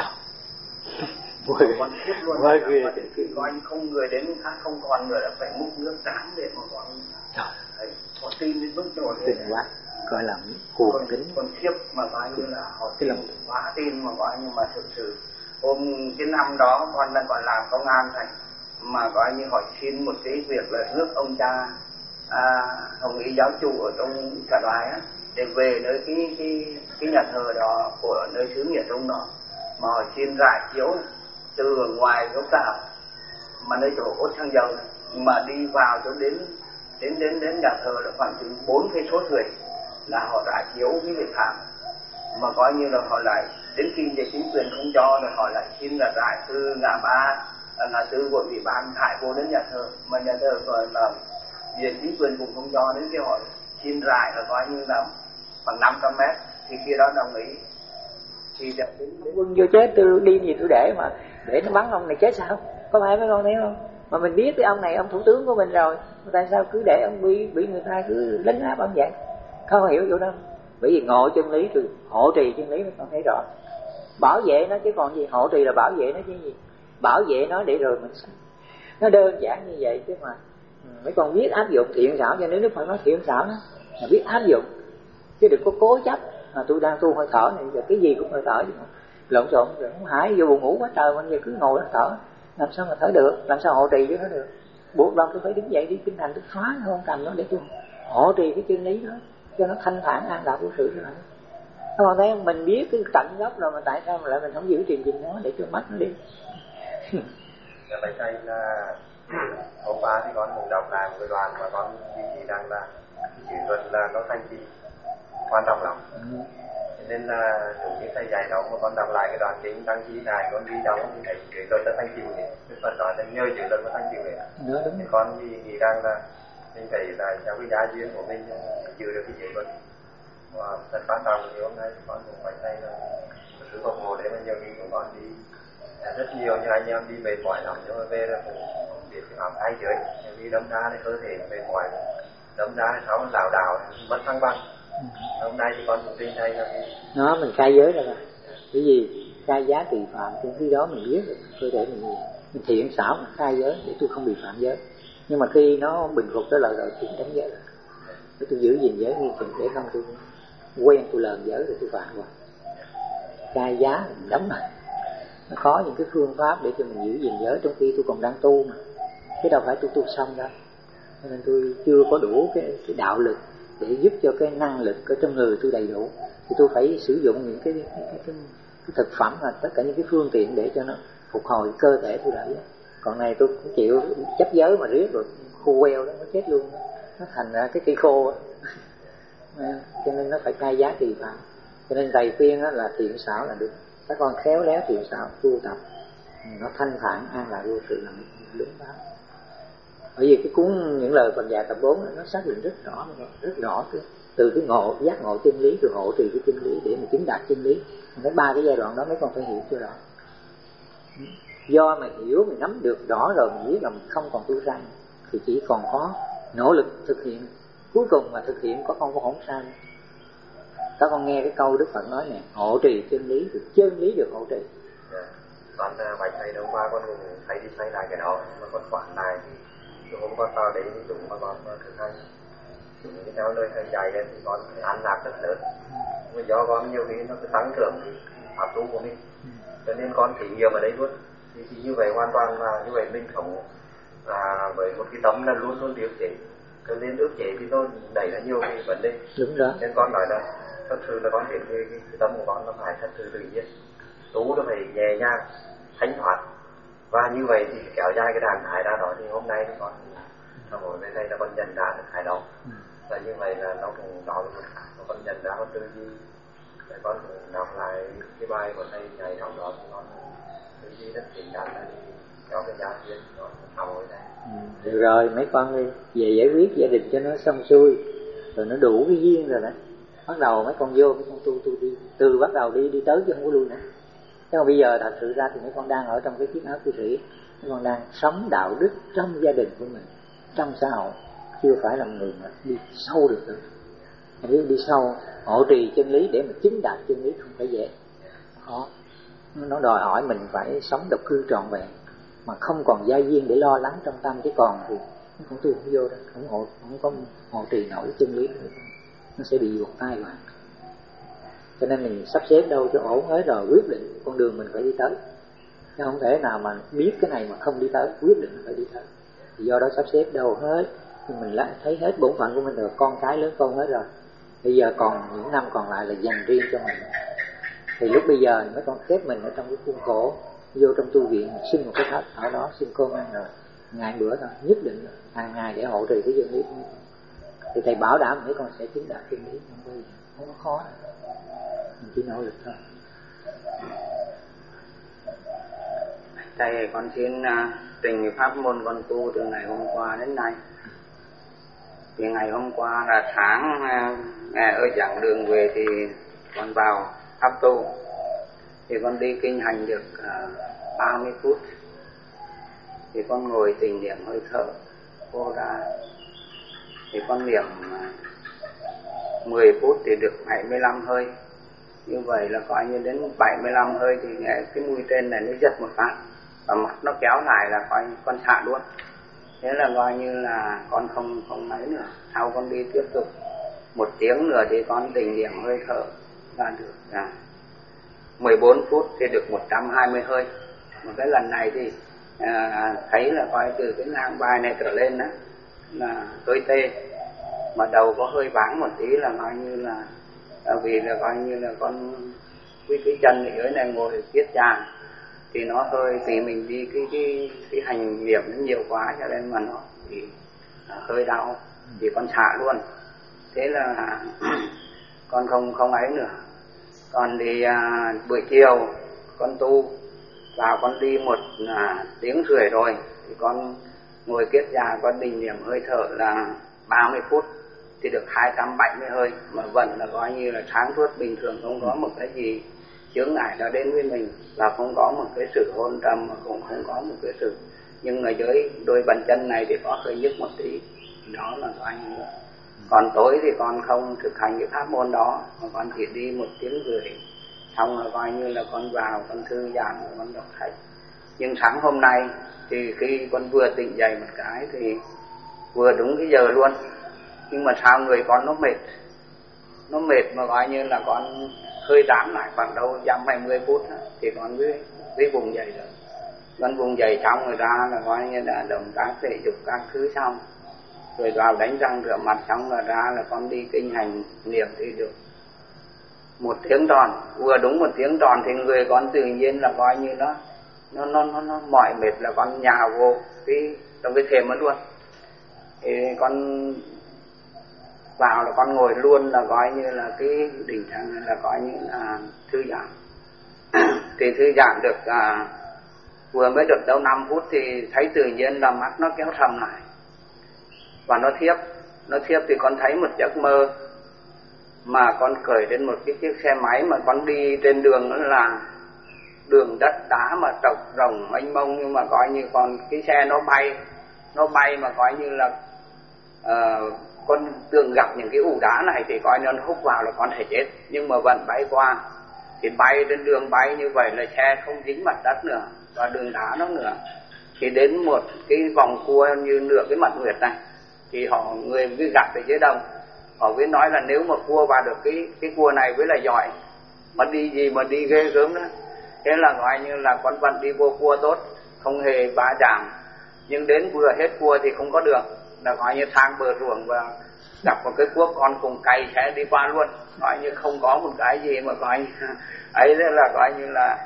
Con chết luôn, coi như không người đến khác không còn người là phải múc nước tráng để mà gọi. Họ tin đến mức độ tin quá, gọi là cuồng tín. Còn khiếp mà coi như là họ tin quá tin mà coi như mà thực sự hôm cái năm đó con đang còn làm công an thầy, mà coi như họ xin một cái việc là rước ông cha Hồng Ý giáo chủ ở trong Trà Đoài á để về nơi cái nhà thờ đó của nơi xứ Miền Trung đó, mà họ xin rải chiếu từ ngoài gốc tàu mà nơi chỗ ốt xăng dầu này, mà đi vào chỗ đến nhà thờ là khoảng chừng 4 cây số rưỡi là họ rải chiếu cái việc phạm. mà coi như là họ lại đến khi về chính quyền không cho rồi họ lại xin là rải từ ngã ba là từ của ủy ban hải vô đến nhà thờ, mà nhà thờ gọi là về chính quyền cũng không cho, đến khi họ xin rải là coi như là khoảng 500 mét thì kia đó đồng ý thì đến quân vô chết tôi đi gì tôi để nó bắn ông này chết sao, có phải mấy con thấy không? Mà mình biết cái ông này ông thủ tướng của mình rồi, tại sao cứ để ông bị người ta cứ lấn áp ông vậy? Không hiểu chỗ đó. Bởi vì ngộ chân lý từ hộ trì chân lý, mấy con thấy rõ, bảo vệ nó chứ còn gì. Hộ trì là bảo vệ nó chứ gì, bảo vệ nó để rồi mình sống. Nó đơn giản như vậy chứ mà mấy con biết áp dụng thiện xảo, cho nên Đức Phật nói thiện xảo đó là biết áp dụng, chứ đừng có cố chấp. Tôi đang tu hơi thở này, giờ cái gì cũng hơi thở, lộn xộn rồi không hại vô buồn ngủ quá trời, mà giờ cứ ngồi nó thở, làm sao mà thở được, làm sao hộ trì với nó được? Buộc lòng tôi phải đứng dậy đi kinh hành, tôi phá không cầm nó để tôi hộ trì cái chân lý đó cho nó thanh thản an lạc vô sự rồi. Các bạn thấy không? Mình biết cái tận gốc rồi mà tại sao mà lại mình không giữ truyền trình nó để cho mắt nó đi? Vậy đây là hôm qua thì con cũng đọc lại một cái đoạn mà con duy trì rằng là chữ luật là nó thanh chi quan trọng lắm. Nên là chủ như thầy dạy đó mà con đọc lại cái đoạn chính đăng ký này con đi đâu thì thầy chữ luật nó thanh chịu này, cái phần đó là nhờ chữ luật nó thanh chịu này. Thì con nghĩ rằng là mình thấy là trong cái giá duyên của mình chịu được cái chữ luật. Và thật quan trọng thì hôm nay con cũng phải thấy là sự phục hồi để mà nhiều khi của con đi rất nhiều như anh em đi mệt mỏi lắm, nhưng mà về là cũng biết học hai giới, vì đâm ra thì cơ thể mệt mỏi, đâm ra sau nó lảo đảo mất thăng bằng. Hôm nay thì con cũng tin thấy là nó mình khai giới rồi, cái gì khai giá tùy phạm, trong khi đó mình biết được cơ thể mình thiện xảo mình khai giới để tôi không bị phạm giới. Nhưng mà khi nó bình phục trở lại rồi thì đánh giới, để tôi giữ gìn giới nghiêm chỉnh, để không tôi quen tôi lờn giới rồi tôi phạm qua. Khai giá mình đóng này, nó có những cái phương pháp để cho mình giữ gìn giới trong khi tôi còn đang tu mà, chứ đâu phải tôi tu xong đâu. Cho nên tôi chưa có đủ cái đạo lực để giúp cho cái năng lực ở trong người tôi đầy đủ, thì tôi phải sử dụng những cái thực phẩm và tất cả những cái phương tiện để cho nó phục hồi cơ thể tôi lại. Còn này tôi cũng chịu chấp giới mà riết rồi khô queo đó, nó chết luôn, nó thành ra cái cây khô. Cho nên nó phải khai giá tùy phạm. Cho nên thầy khuyên là thiện xảo là được, các con khéo léo thiện xảo tu tập nó thanh thản an lạc vô sự là đúng đó. Bởi vì cái cuốn những lời phần dạy tập 4 nó xác định rất rõ từ cái giác ngộ chân lý, từ hộ trì cái chân lý để mà chứng đạt chân lý. Cái ba cái giai đoạn đó mấy con phải hiểu cho rõ. Do mà hiểu mình nắm được rõ rồi, mình biết là mình không còn tu sai, thì chỉ còn có nỗ lực thực hiện, cuối cùng mà thực hiện có không sai. Các con nghe cái câu Đức Phật nói nè, hộ trì chân lý, thì chân lý được hộ trì. Con bạch thầy hôm qua con thấy đi xây lại cái đó, mà con quản lại thì hôm qua vào đấy thì đúng mà con thực hành đúng cái theo lời thầy dạy lên thì con ăn lạc rất lớn. Nhưng do con nhiều khi nó cứ tăng trưởng pháp tu của mình, cho nên con thử nghiệm ở đây luôn. Thì như vậy hoàn toàn là như vậy mình sống là với một cái tấm là luôn luôn ước chế, cho nên ước chế thì tôi đẩy ra nhiều cái vấn đề. Đúng đó. Nên con nói là thật sự là con biết cái tâm của con nó phải thật sự tự nhiên, tu nó phải nhẹ nhàng, thanh thoát, và như vậy thì kéo dài cái đàn thái ra đó. Thì hôm nay thì con ngồi bên đây là con nhận ra được hài lòng, và như vậy là nó cũng đó là một con nhận ra con tư duy. Để con cũng đọc lại cái bài của thầy dạy trong đó thì con tư duy rất chính đáng là cho cái giáo viên nó học ở đây. Được rồi, mấy con đi về giải quyết gia đình cho nó xong xuôi rồi, nó đủ cái duyên rồi đó, bắt đầu mấy con vô mấy con tu đi, từ bắt đầu đi tới chứ không có lui nữa. Chứ còn bây giờ thật sự ra thì mấy con đang ở trong cái chiếc áo cư sĩ, mấy con đang sống đạo đức trong gia đình của mình, trong xã hội, chưa phải là người mà đi sâu được nữa. Nếu đi sâu hộ trì chân lý để mà chứng đạt chân lý không phải dễ. Nó đòi hỏi mình phải sống độc cư trọn vẹn, mà không còn gia duyên để lo lắng trong tâm. Chứ còn thì không tu không vô đó, không có hộ trì nổi chân lý nữa, nó sẽ bị vụt tay vào. Cho nên mình sắp xếp đâu cho ổn hết rồi, quyết định con đường mình phải đi tới, chứ không thể nào mà biết cái này mà không đi tới, quyết định phải đi tới. Thì do đó sắp xếp đâu hết, thì mình lại thấy hết bổn phận của mình rồi, con cái lớn con hết rồi, bây giờ còn những năm còn lại là dành riêng cho mình. Thì lúc bây giờ mấy con khép mình ở trong cái khuôn khổ, vô trong tu viện xin một cái thất ở đó, xin cơm ăn rồi ngày bữa thôi, nhất định hàng ngày để hộ trì cái chân lý. Thì thầy bảo đảm mấy con sẽ chứng đạt chân lý, không có gì. không có khó, mình chỉ nỗ lực thôi. Thầy con xin trình pháp môn con tu từ ngày hôm qua đến nay. Thì ngày hôm qua là sáng nghe ở giảng đường về thì con vào pháp tu. Thì con đi kinh hành được 30 phút. Thì con ngồi tĩnh niệm hơi thở vô ra. Thì con niệm 10 phút thì được 75 hơi. Như vậy là coi như đến 75 hơi thì nghe cái mũi trên này nó giật một phát và mắt nó kéo lại là coi con xạ luôn. Thế là coi như là con không mấy nữa. Sau con đi tiếp tục 1 tiếng nữa thì con tĩnh niệm hơi thở là được 14 phút thì được 120 hơi. Một cái lần này thì thấy là coi từ cái ngang vai này trở lên đó là hơi tê, mà đầu có hơi váng một tí là coi như là vì là coi như là con cái chân ở dưới này ngồi tiết trà thì nó hơi, vì mình đi cái hành nghiệp nó nhiều quá cho nên mà nó thì hơi đau thì con xả luôn. Thế là con không ấy nữa. Còn thì buổi chiều con tu vào, con đi 1 tiếng rưỡi rồi thì con ngồi kiết già, con định niệm hơi thở là 30 phút thì được 270 hơi, mà vẫn là coi như là sáng suốt bình thường, không có một cái gì chướng ngại nó đến với mình, và không có một cái sự hôn trầm, mà cũng không có một cái sự, nhưng ở dưới đôi bàn chân này thì có hơi nhức một tí, đó là coi như là. Còn tối thì con không thực hành cái pháp môn đó, mà con chỉ đi 1 tiếng rưỡi xong là coi như là con vào, con thư giãn, con đọc sách. Nhưng sáng hôm nay thì khi con vừa tỉnh dậy một cái thì vừa đúng cái giờ luôn, nhưng mà sao người con nó mệt mà coi như là con hơi ráng lại khoảng đâu 20 phút thì con mới vùng dậy rồi. Con vùng dậy xong rồi ra là coi như là động tác thể dục các thứ xong, rồi vào đánh răng rửa mặt xong là ra là con đi kinh hành niệm thì được 1 tiếng tròn, vừa đúng 1 tiếng tròn thì người con tự nhiên là coi như nó mỏi mệt là con nhào vô trong cái thềm đó luôn. Thì con vào là con ngồi luôn là coi như là cái đỉnh trạng là coi như là thư giãn. Thì thư giãn được vừa mới được đâu 5 phút thì thấy tự nhiên là mắt nó kéo thầm lại và nó thiếp thì con thấy một giấc mơ mà con khởi lên một cái chiếc xe máy mà con đi trên đường, đó là đường đất đá mà trọc rồng mênh mông, nhưng mà coi như còn cái xe nó bay mà coi như là con tưởng gặp những cái ụ đá này thì coi nó hút vào là con thể chết, nhưng mà vẫn bay qua. Thì bay trên đường bay như vậy là xe không dính mặt đất nữa và đường đá nó nữa. Thì đến một cái vòng cua như nửa cái mặt nguyệt này thì người mới gặp ở dưới đồng, họ mới nói là nếu mà cua vào được cái cua này với là giỏi, mà đi gì mà đi ghê gớm đó. Thế là gọi như là con vẫn đi vô cua tốt, không hề va chạm, nhưng đến vừa hết cua thì không có đường, là gọi như sang bờ ruộng và gặp một cái cuốc con cùng cày sẽ đi qua luôn, gọi như không có một cái gì mà gọi như ấy, là gọi như là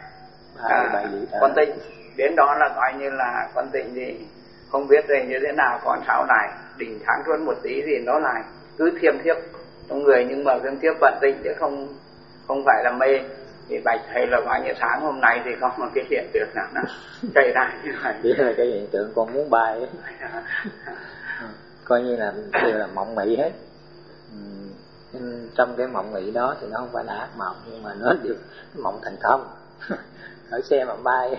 con tịnh. Đến đó là coi như là con tịnh thì không biết rồi như thế nào, còn sau này đỉnh tháng suốt một tí thì nó lại cứ thiêm thiếp trong người, nhưng mà thiêm thiếp vận tịnh chứ không phải là mê. Thì bạch thầy là bao nhiêu sáng hôm nay thì có một cái hiện tượng nào nó xảy ra như vậy. Chỉ là cái hiện tượng con muốn bay ấy. Coi như là đều là mộng mị hết. Trong cái mộng mị đó thì nó không phải là ác mộng, nhưng mà nó được mộng thành công. Ở xe mà bay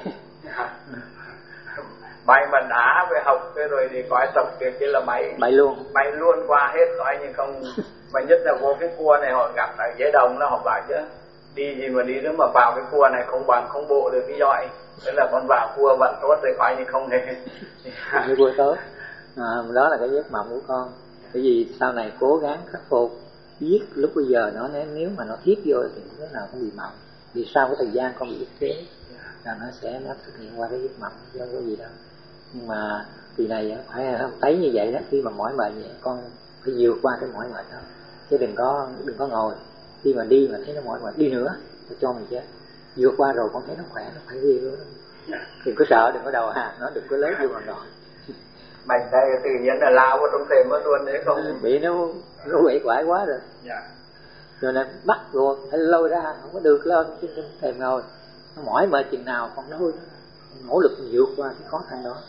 bay mà đá về học cái rồi thì coi tập kia chỉ là bay luôn qua hết, coi như không. Mà nhất là vô cái cua này họ gặp ở dưới đồng nó, họ bảo chứ đi gì mà đi nữa mà vào cái cua này không bằng không bộ được cái giỏi. Thế là con vào cua vận tốt rồi, coi như không hề cái cua tốt. Đó là cái giấc mộng của con. Bởi vì sau này cố gắng khắc phục, viết lúc bây giờ nó nếu mà nó thiết vô thì lúc nào cũng bị mộng. Vì sau cái thời gian con bị ức chế là nó thực hiện qua cái giấc mộng, chứ không có gì đâu. Nhưng mà kỳ này phải thấy như vậy đó, khi mà mỏi mệt vậy con phải vượt qua cái mỏi mệt đó, chứ đừng có ngồi khi mà đi mà thấy nó mỏi mệt đi nữa thì cho mình chết. Vượt qua rồi con thấy nó khỏe, nó phải đi luôn. Đừng có sợ, đừng có đầu hàng nó, đừng có lớn vô bằng rồi. Mạnh đây tự nhiên là lao vào trong thềm mất luôn đấy, không bị nó quậy quải quá rồi. rồi lại bắt ruột phải lôi ra, không có được lên trên thềm ngồi. Nó mỏi mệt chừng nào con nói nỗ lực vượt qua cái khó khăn đó.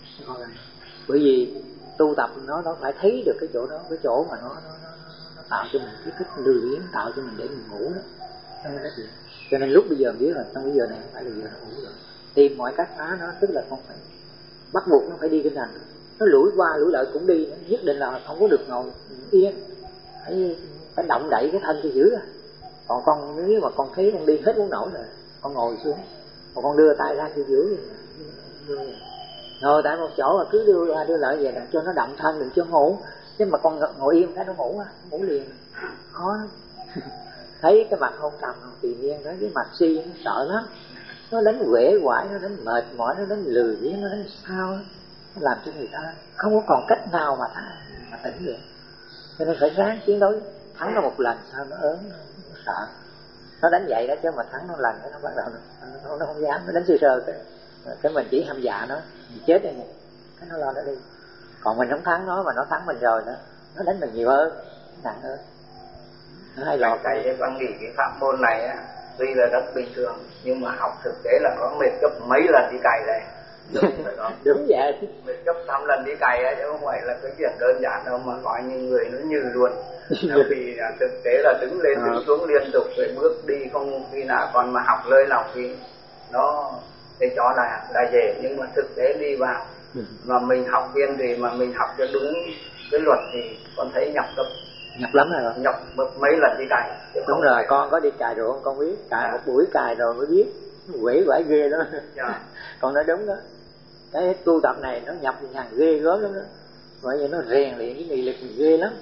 Bởi vì tu tập nó phải thấy được cái chỗ đó, cái chỗ mà nó tạo cho mình cái thích lưu luyến, tạo cho mình để mình ngủ đó. Cho nên lúc bây giờ biết là trong cái giờ này không phải là giờ ngủ rồi, tìm mọi cách phá nó, tức là không phải bắt buộc nó phải đi kinh hành. Nó lủi qua lủi lại cũng đi, nhất định là không có được ngồi yên, phải động đậy cái thân cho giữ. Còn con nếu mà con thấy con đi hết muốn nổi rồi, con ngồi xuống, còn con đưa tay ra cho giữ, ngồi tại một chỗ mà cứ đưa qua đưa lại vậy là cho nó động thân, đừng cho ngủ. Chứ mà con ngồi yên cái nó ngủ liền, khó. Thấy cái mặt không trầm không tùy nhiên đó, cái mặt si nó sợ lắm, nó đánh quể quải, nó đánh mệt mỏi, nó đánh lười biếng, nó đánh sao đó. Nó làm cho người ta không có còn cách nào mà tỉnh được. Cho nên phải ráng chiến đấu, thắng nó một lần sao nó ớn, nó sợ. Nó đánh vậy đó, chứ mà thắng nó lần nó bắt đầu nó không dám, nó đánh sơ sơ cái mình chỉ hăm dạ nó, mình chết đây nè, cái nó lo nó đi. Còn mình không thắng nó mà nó thắng mình rồi đó, nó đánh mình nhiều hơn, nặng hơn. Nó hay lọt. Cái con nghĩ cái pháp môn này á, tuy là rất bình thường nhưng mà học thực tế là có mệt gấp mấy lần đi cày đây. Đúng vậy. Mệt gấp 100 lần đi cày á, chứ không phải là cái chuyện đơn giản đâu, mà gọi như người nó như luôn. Vì thực tế là đứng lên đứng xuống liên tục, rồi bước đi không khi nào, còn mà học lơi lòng thì nó để cho là dễ, nhưng mà thực tế đi vào mà mình học viên thì mà mình học cho đúng cái luật thì con thấy nhọc lắm rồi, nhọc mấy lần đi cày. Đúng rồi, con có đi cày rồi con biết, cày một buổi cày rồi mới biết, quỷ vãi ghê đó. Con nói đúng đó, cái tu tập này nó nhập nhằng ghê gớm lắm đó, bởi vì nó rèn luyện cái nghị lực mình ghê lắm.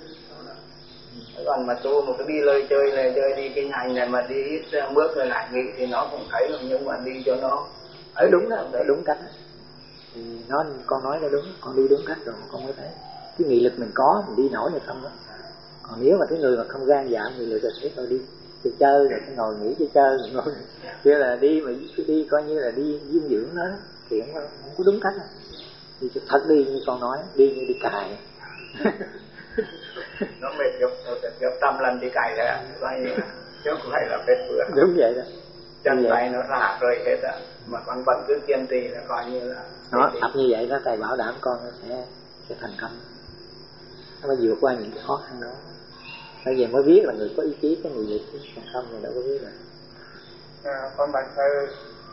Còn mà tu một cái đi lời chơi này, chơi đi kinh hành này mà đi ít bước rồi lại nghĩ thì nó cũng thấy rồi, nhưng mà đi cho nó ấy đúng đó, đúng cách đó. Thì con nói là đúng, con đi đúng cách rồi con mới thấy cái nghị lực mình có, mình đi nổi hay không đó. Còn nếu mà cái người mà không gan dạ thì lựa chọn thấy tôi đi chơi rồi cái ngồi nghỉ chơi ngồi kia là đi mà đi coi như là đi dinh dưỡng đó, chuyện không có đúng cách. Đi thật đi như con nói, đi như đi cày. Nó mệt gấp 100 lần đi cày rồi ạ, chứ không phải là phết bữa. Đúng vậy đó, chân tay nó rã rời hết ạ, mà con vẫn cứ kiên trì là coi như là nó tập như vậy đó, thầy bảo đảm con nó sẽ thành công, nó mới vượt qua những cái khó khăn đó. Bây giờ mới biết là người có ý chí, cái người gì còn không thì đâu có biết rồi. Con bạch thầy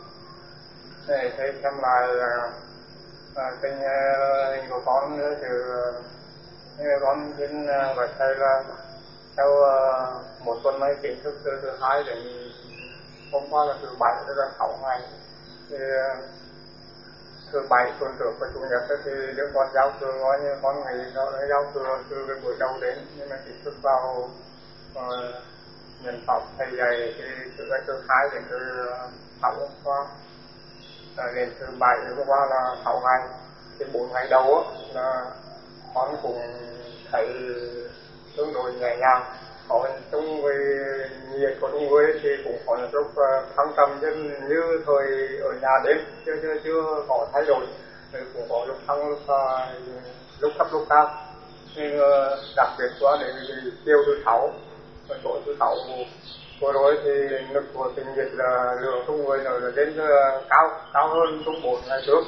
xem lại tình hình của con nữa, thì con xin bạch thầy là sau một tuần nay kiến thức thứ hai đến hôm qua là thứ 7 là 6 ngày, thì thứ 7 tuần trước và chủ nhật thì đứa con giao thừa, coi như con nghĩ nó giao thừa từ cái buổi đầu đến, nhưng mà kiến thức vào nhận pháp thầy dạy thì từ cái thứ 2 đến thứ 6 hôm qua, đến thứ 7 hôm qua là 6 ngày. Thì 4 ngày đầu là con cũng thấy tương đối nhẹ nhàng, có chung với nhiệt của người thì cũng có những lúc thăng trầm như thời ở nhà đêm, chưa có thay đổi, cũng có lúc thăng lúc thấp lúc cao. Nhưng đặc biệt quá đến chiều thứ 6 và tối thứ 6 vừa rồi thì lực của tình nhiệt là lượng trong người nó lên cao hơn trong 4 ngày trước.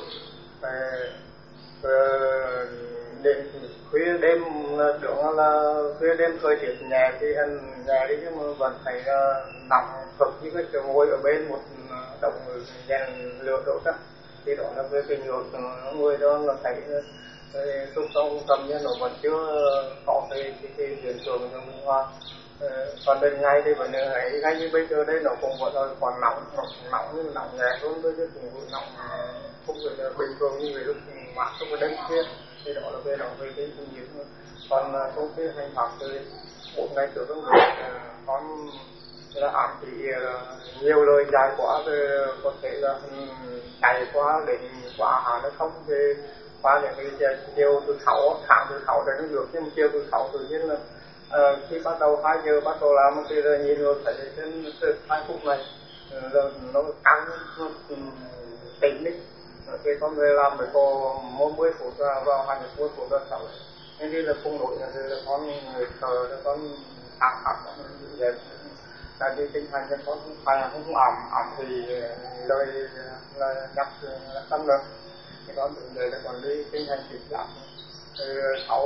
Đến khuya đêm tưởng là khuya đêm thời tiết nhẹ thì ăn nhẹ đi, nhưng mà vẫn thấy nóng cực như cái chỗ ngồi ở bên một động đèn lửa đốt á, thì đó là cái nhược người đó là thấy xúc trong tâm nhân nó vẫn chưa có cái hiện tượng cho mình hoa. Còn bên ngay thì vẫn ấy, ngay như bây giờ đây nó cũng vẫn còn nóng nhưng nóng nhẹ hơn, với chứ cũng nóng không phải bình thường như người lúc mát trong cái đêm kia. Thì đó là về đó về cái kinh nghiệm. Còn trong cái hành pháp thì 4 ngày trước đó con là ám chỉ nhiều lời dài quá, có thể là chạy quá đến quá hạn nó không, thì qua những cái chiều thứ 6 tháng thứ 6 để nó được, nhưng mà chiều thứ 6 tự nhiên là khi bắt đầu 2 giờ bắt đầu làm thì nhìn được thấy trên 2 phút này nó căng, nó tỉnh đi. Khi con người làm phải có 40 phút vào 20 phút là xong, nên đi là không đổi là con người thờ, con thẳng học vậy tại vì tinh thần cho con không ẩm thì lời nhắc tâm được thì con tưởng đời là còn đi tinh thần chịu lắm sau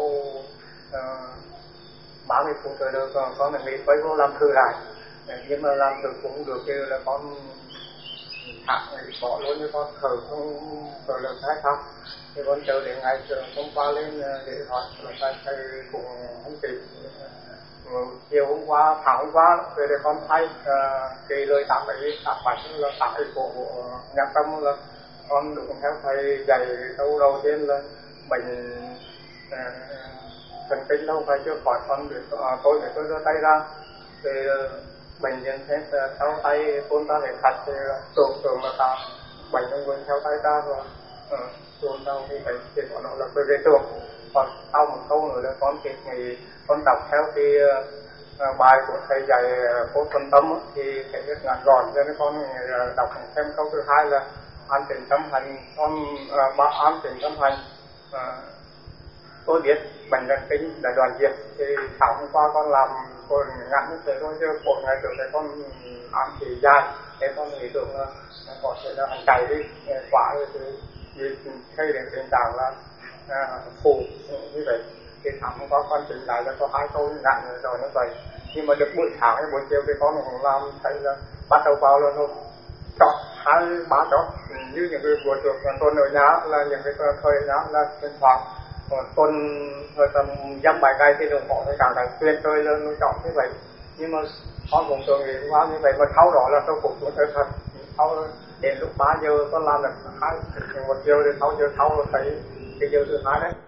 30 phút rồi được con mình nghĩ quay vô làm thử lại nhưng mà làm thử cũng được kêu là con thẳng bỏ luôn cho con thử không rồi được hay không thì con chờ đến ngày hôm qua lên để hỏi là thầy cũng không kịp chiều hôm qua thẳng hôm qua về để con thay cái lời tạm ấy tạm bạch là tại của nhạc tâm là con đúng theo thầy dạy câu đầu tiên là mình thần kinh đâu phải chưa khỏi con được tôi để tôi đưa tay ra thì bệnh nhân hết theo tay tuôn ra hệ thạch thì thường là ta bệnh nhân quên theo tay ra rồi tuôn ra thì phải thì nó là về tường còn sau một câu nữa là con kịp thì con đọc theo cái bài của thầy dạy cô Xuân Tâm thì thầy rất ngắn gọn cho nên con đọc thêm câu thứ hai là an tịnh tâm hành con an tịnh tâm hành tôi biết bệnh thần kinh đã đoàn diệt thì sáng hôm qua con làm con ngắn như thế thôi chứ một ngày trước đấy con ăn thì dài thế con nghĩ tưởng là có thể là ăn chạy đi quả rồi thì thay đến tình trạng là phủ như vậy thì sáng hôm qua con chỉnh lại là có 2 câu ngắn rồi nó vậy nhưng mà được buổi sáng hay buổi chiều thì con cũng làm thấy là bắt đầu vào luôn thôi chọn 2-3 chọn như những cái buổi trước tuần ở nhà là những cái thời nhà là thỉnh thoảng tuần rồi tầm dăm 7 ngày thì đừng có cái cảm thấy tuyên chơi lên nó chọn như vậy nhưng mà con cũng tưởng nghĩ qua như vậy mà sau đó là tôi cũng thấy thật sau đến lúc 3 giờ con làm được 1 giờ thì 6 giờ sau rồi thấy cái giờ thứ 2 đấy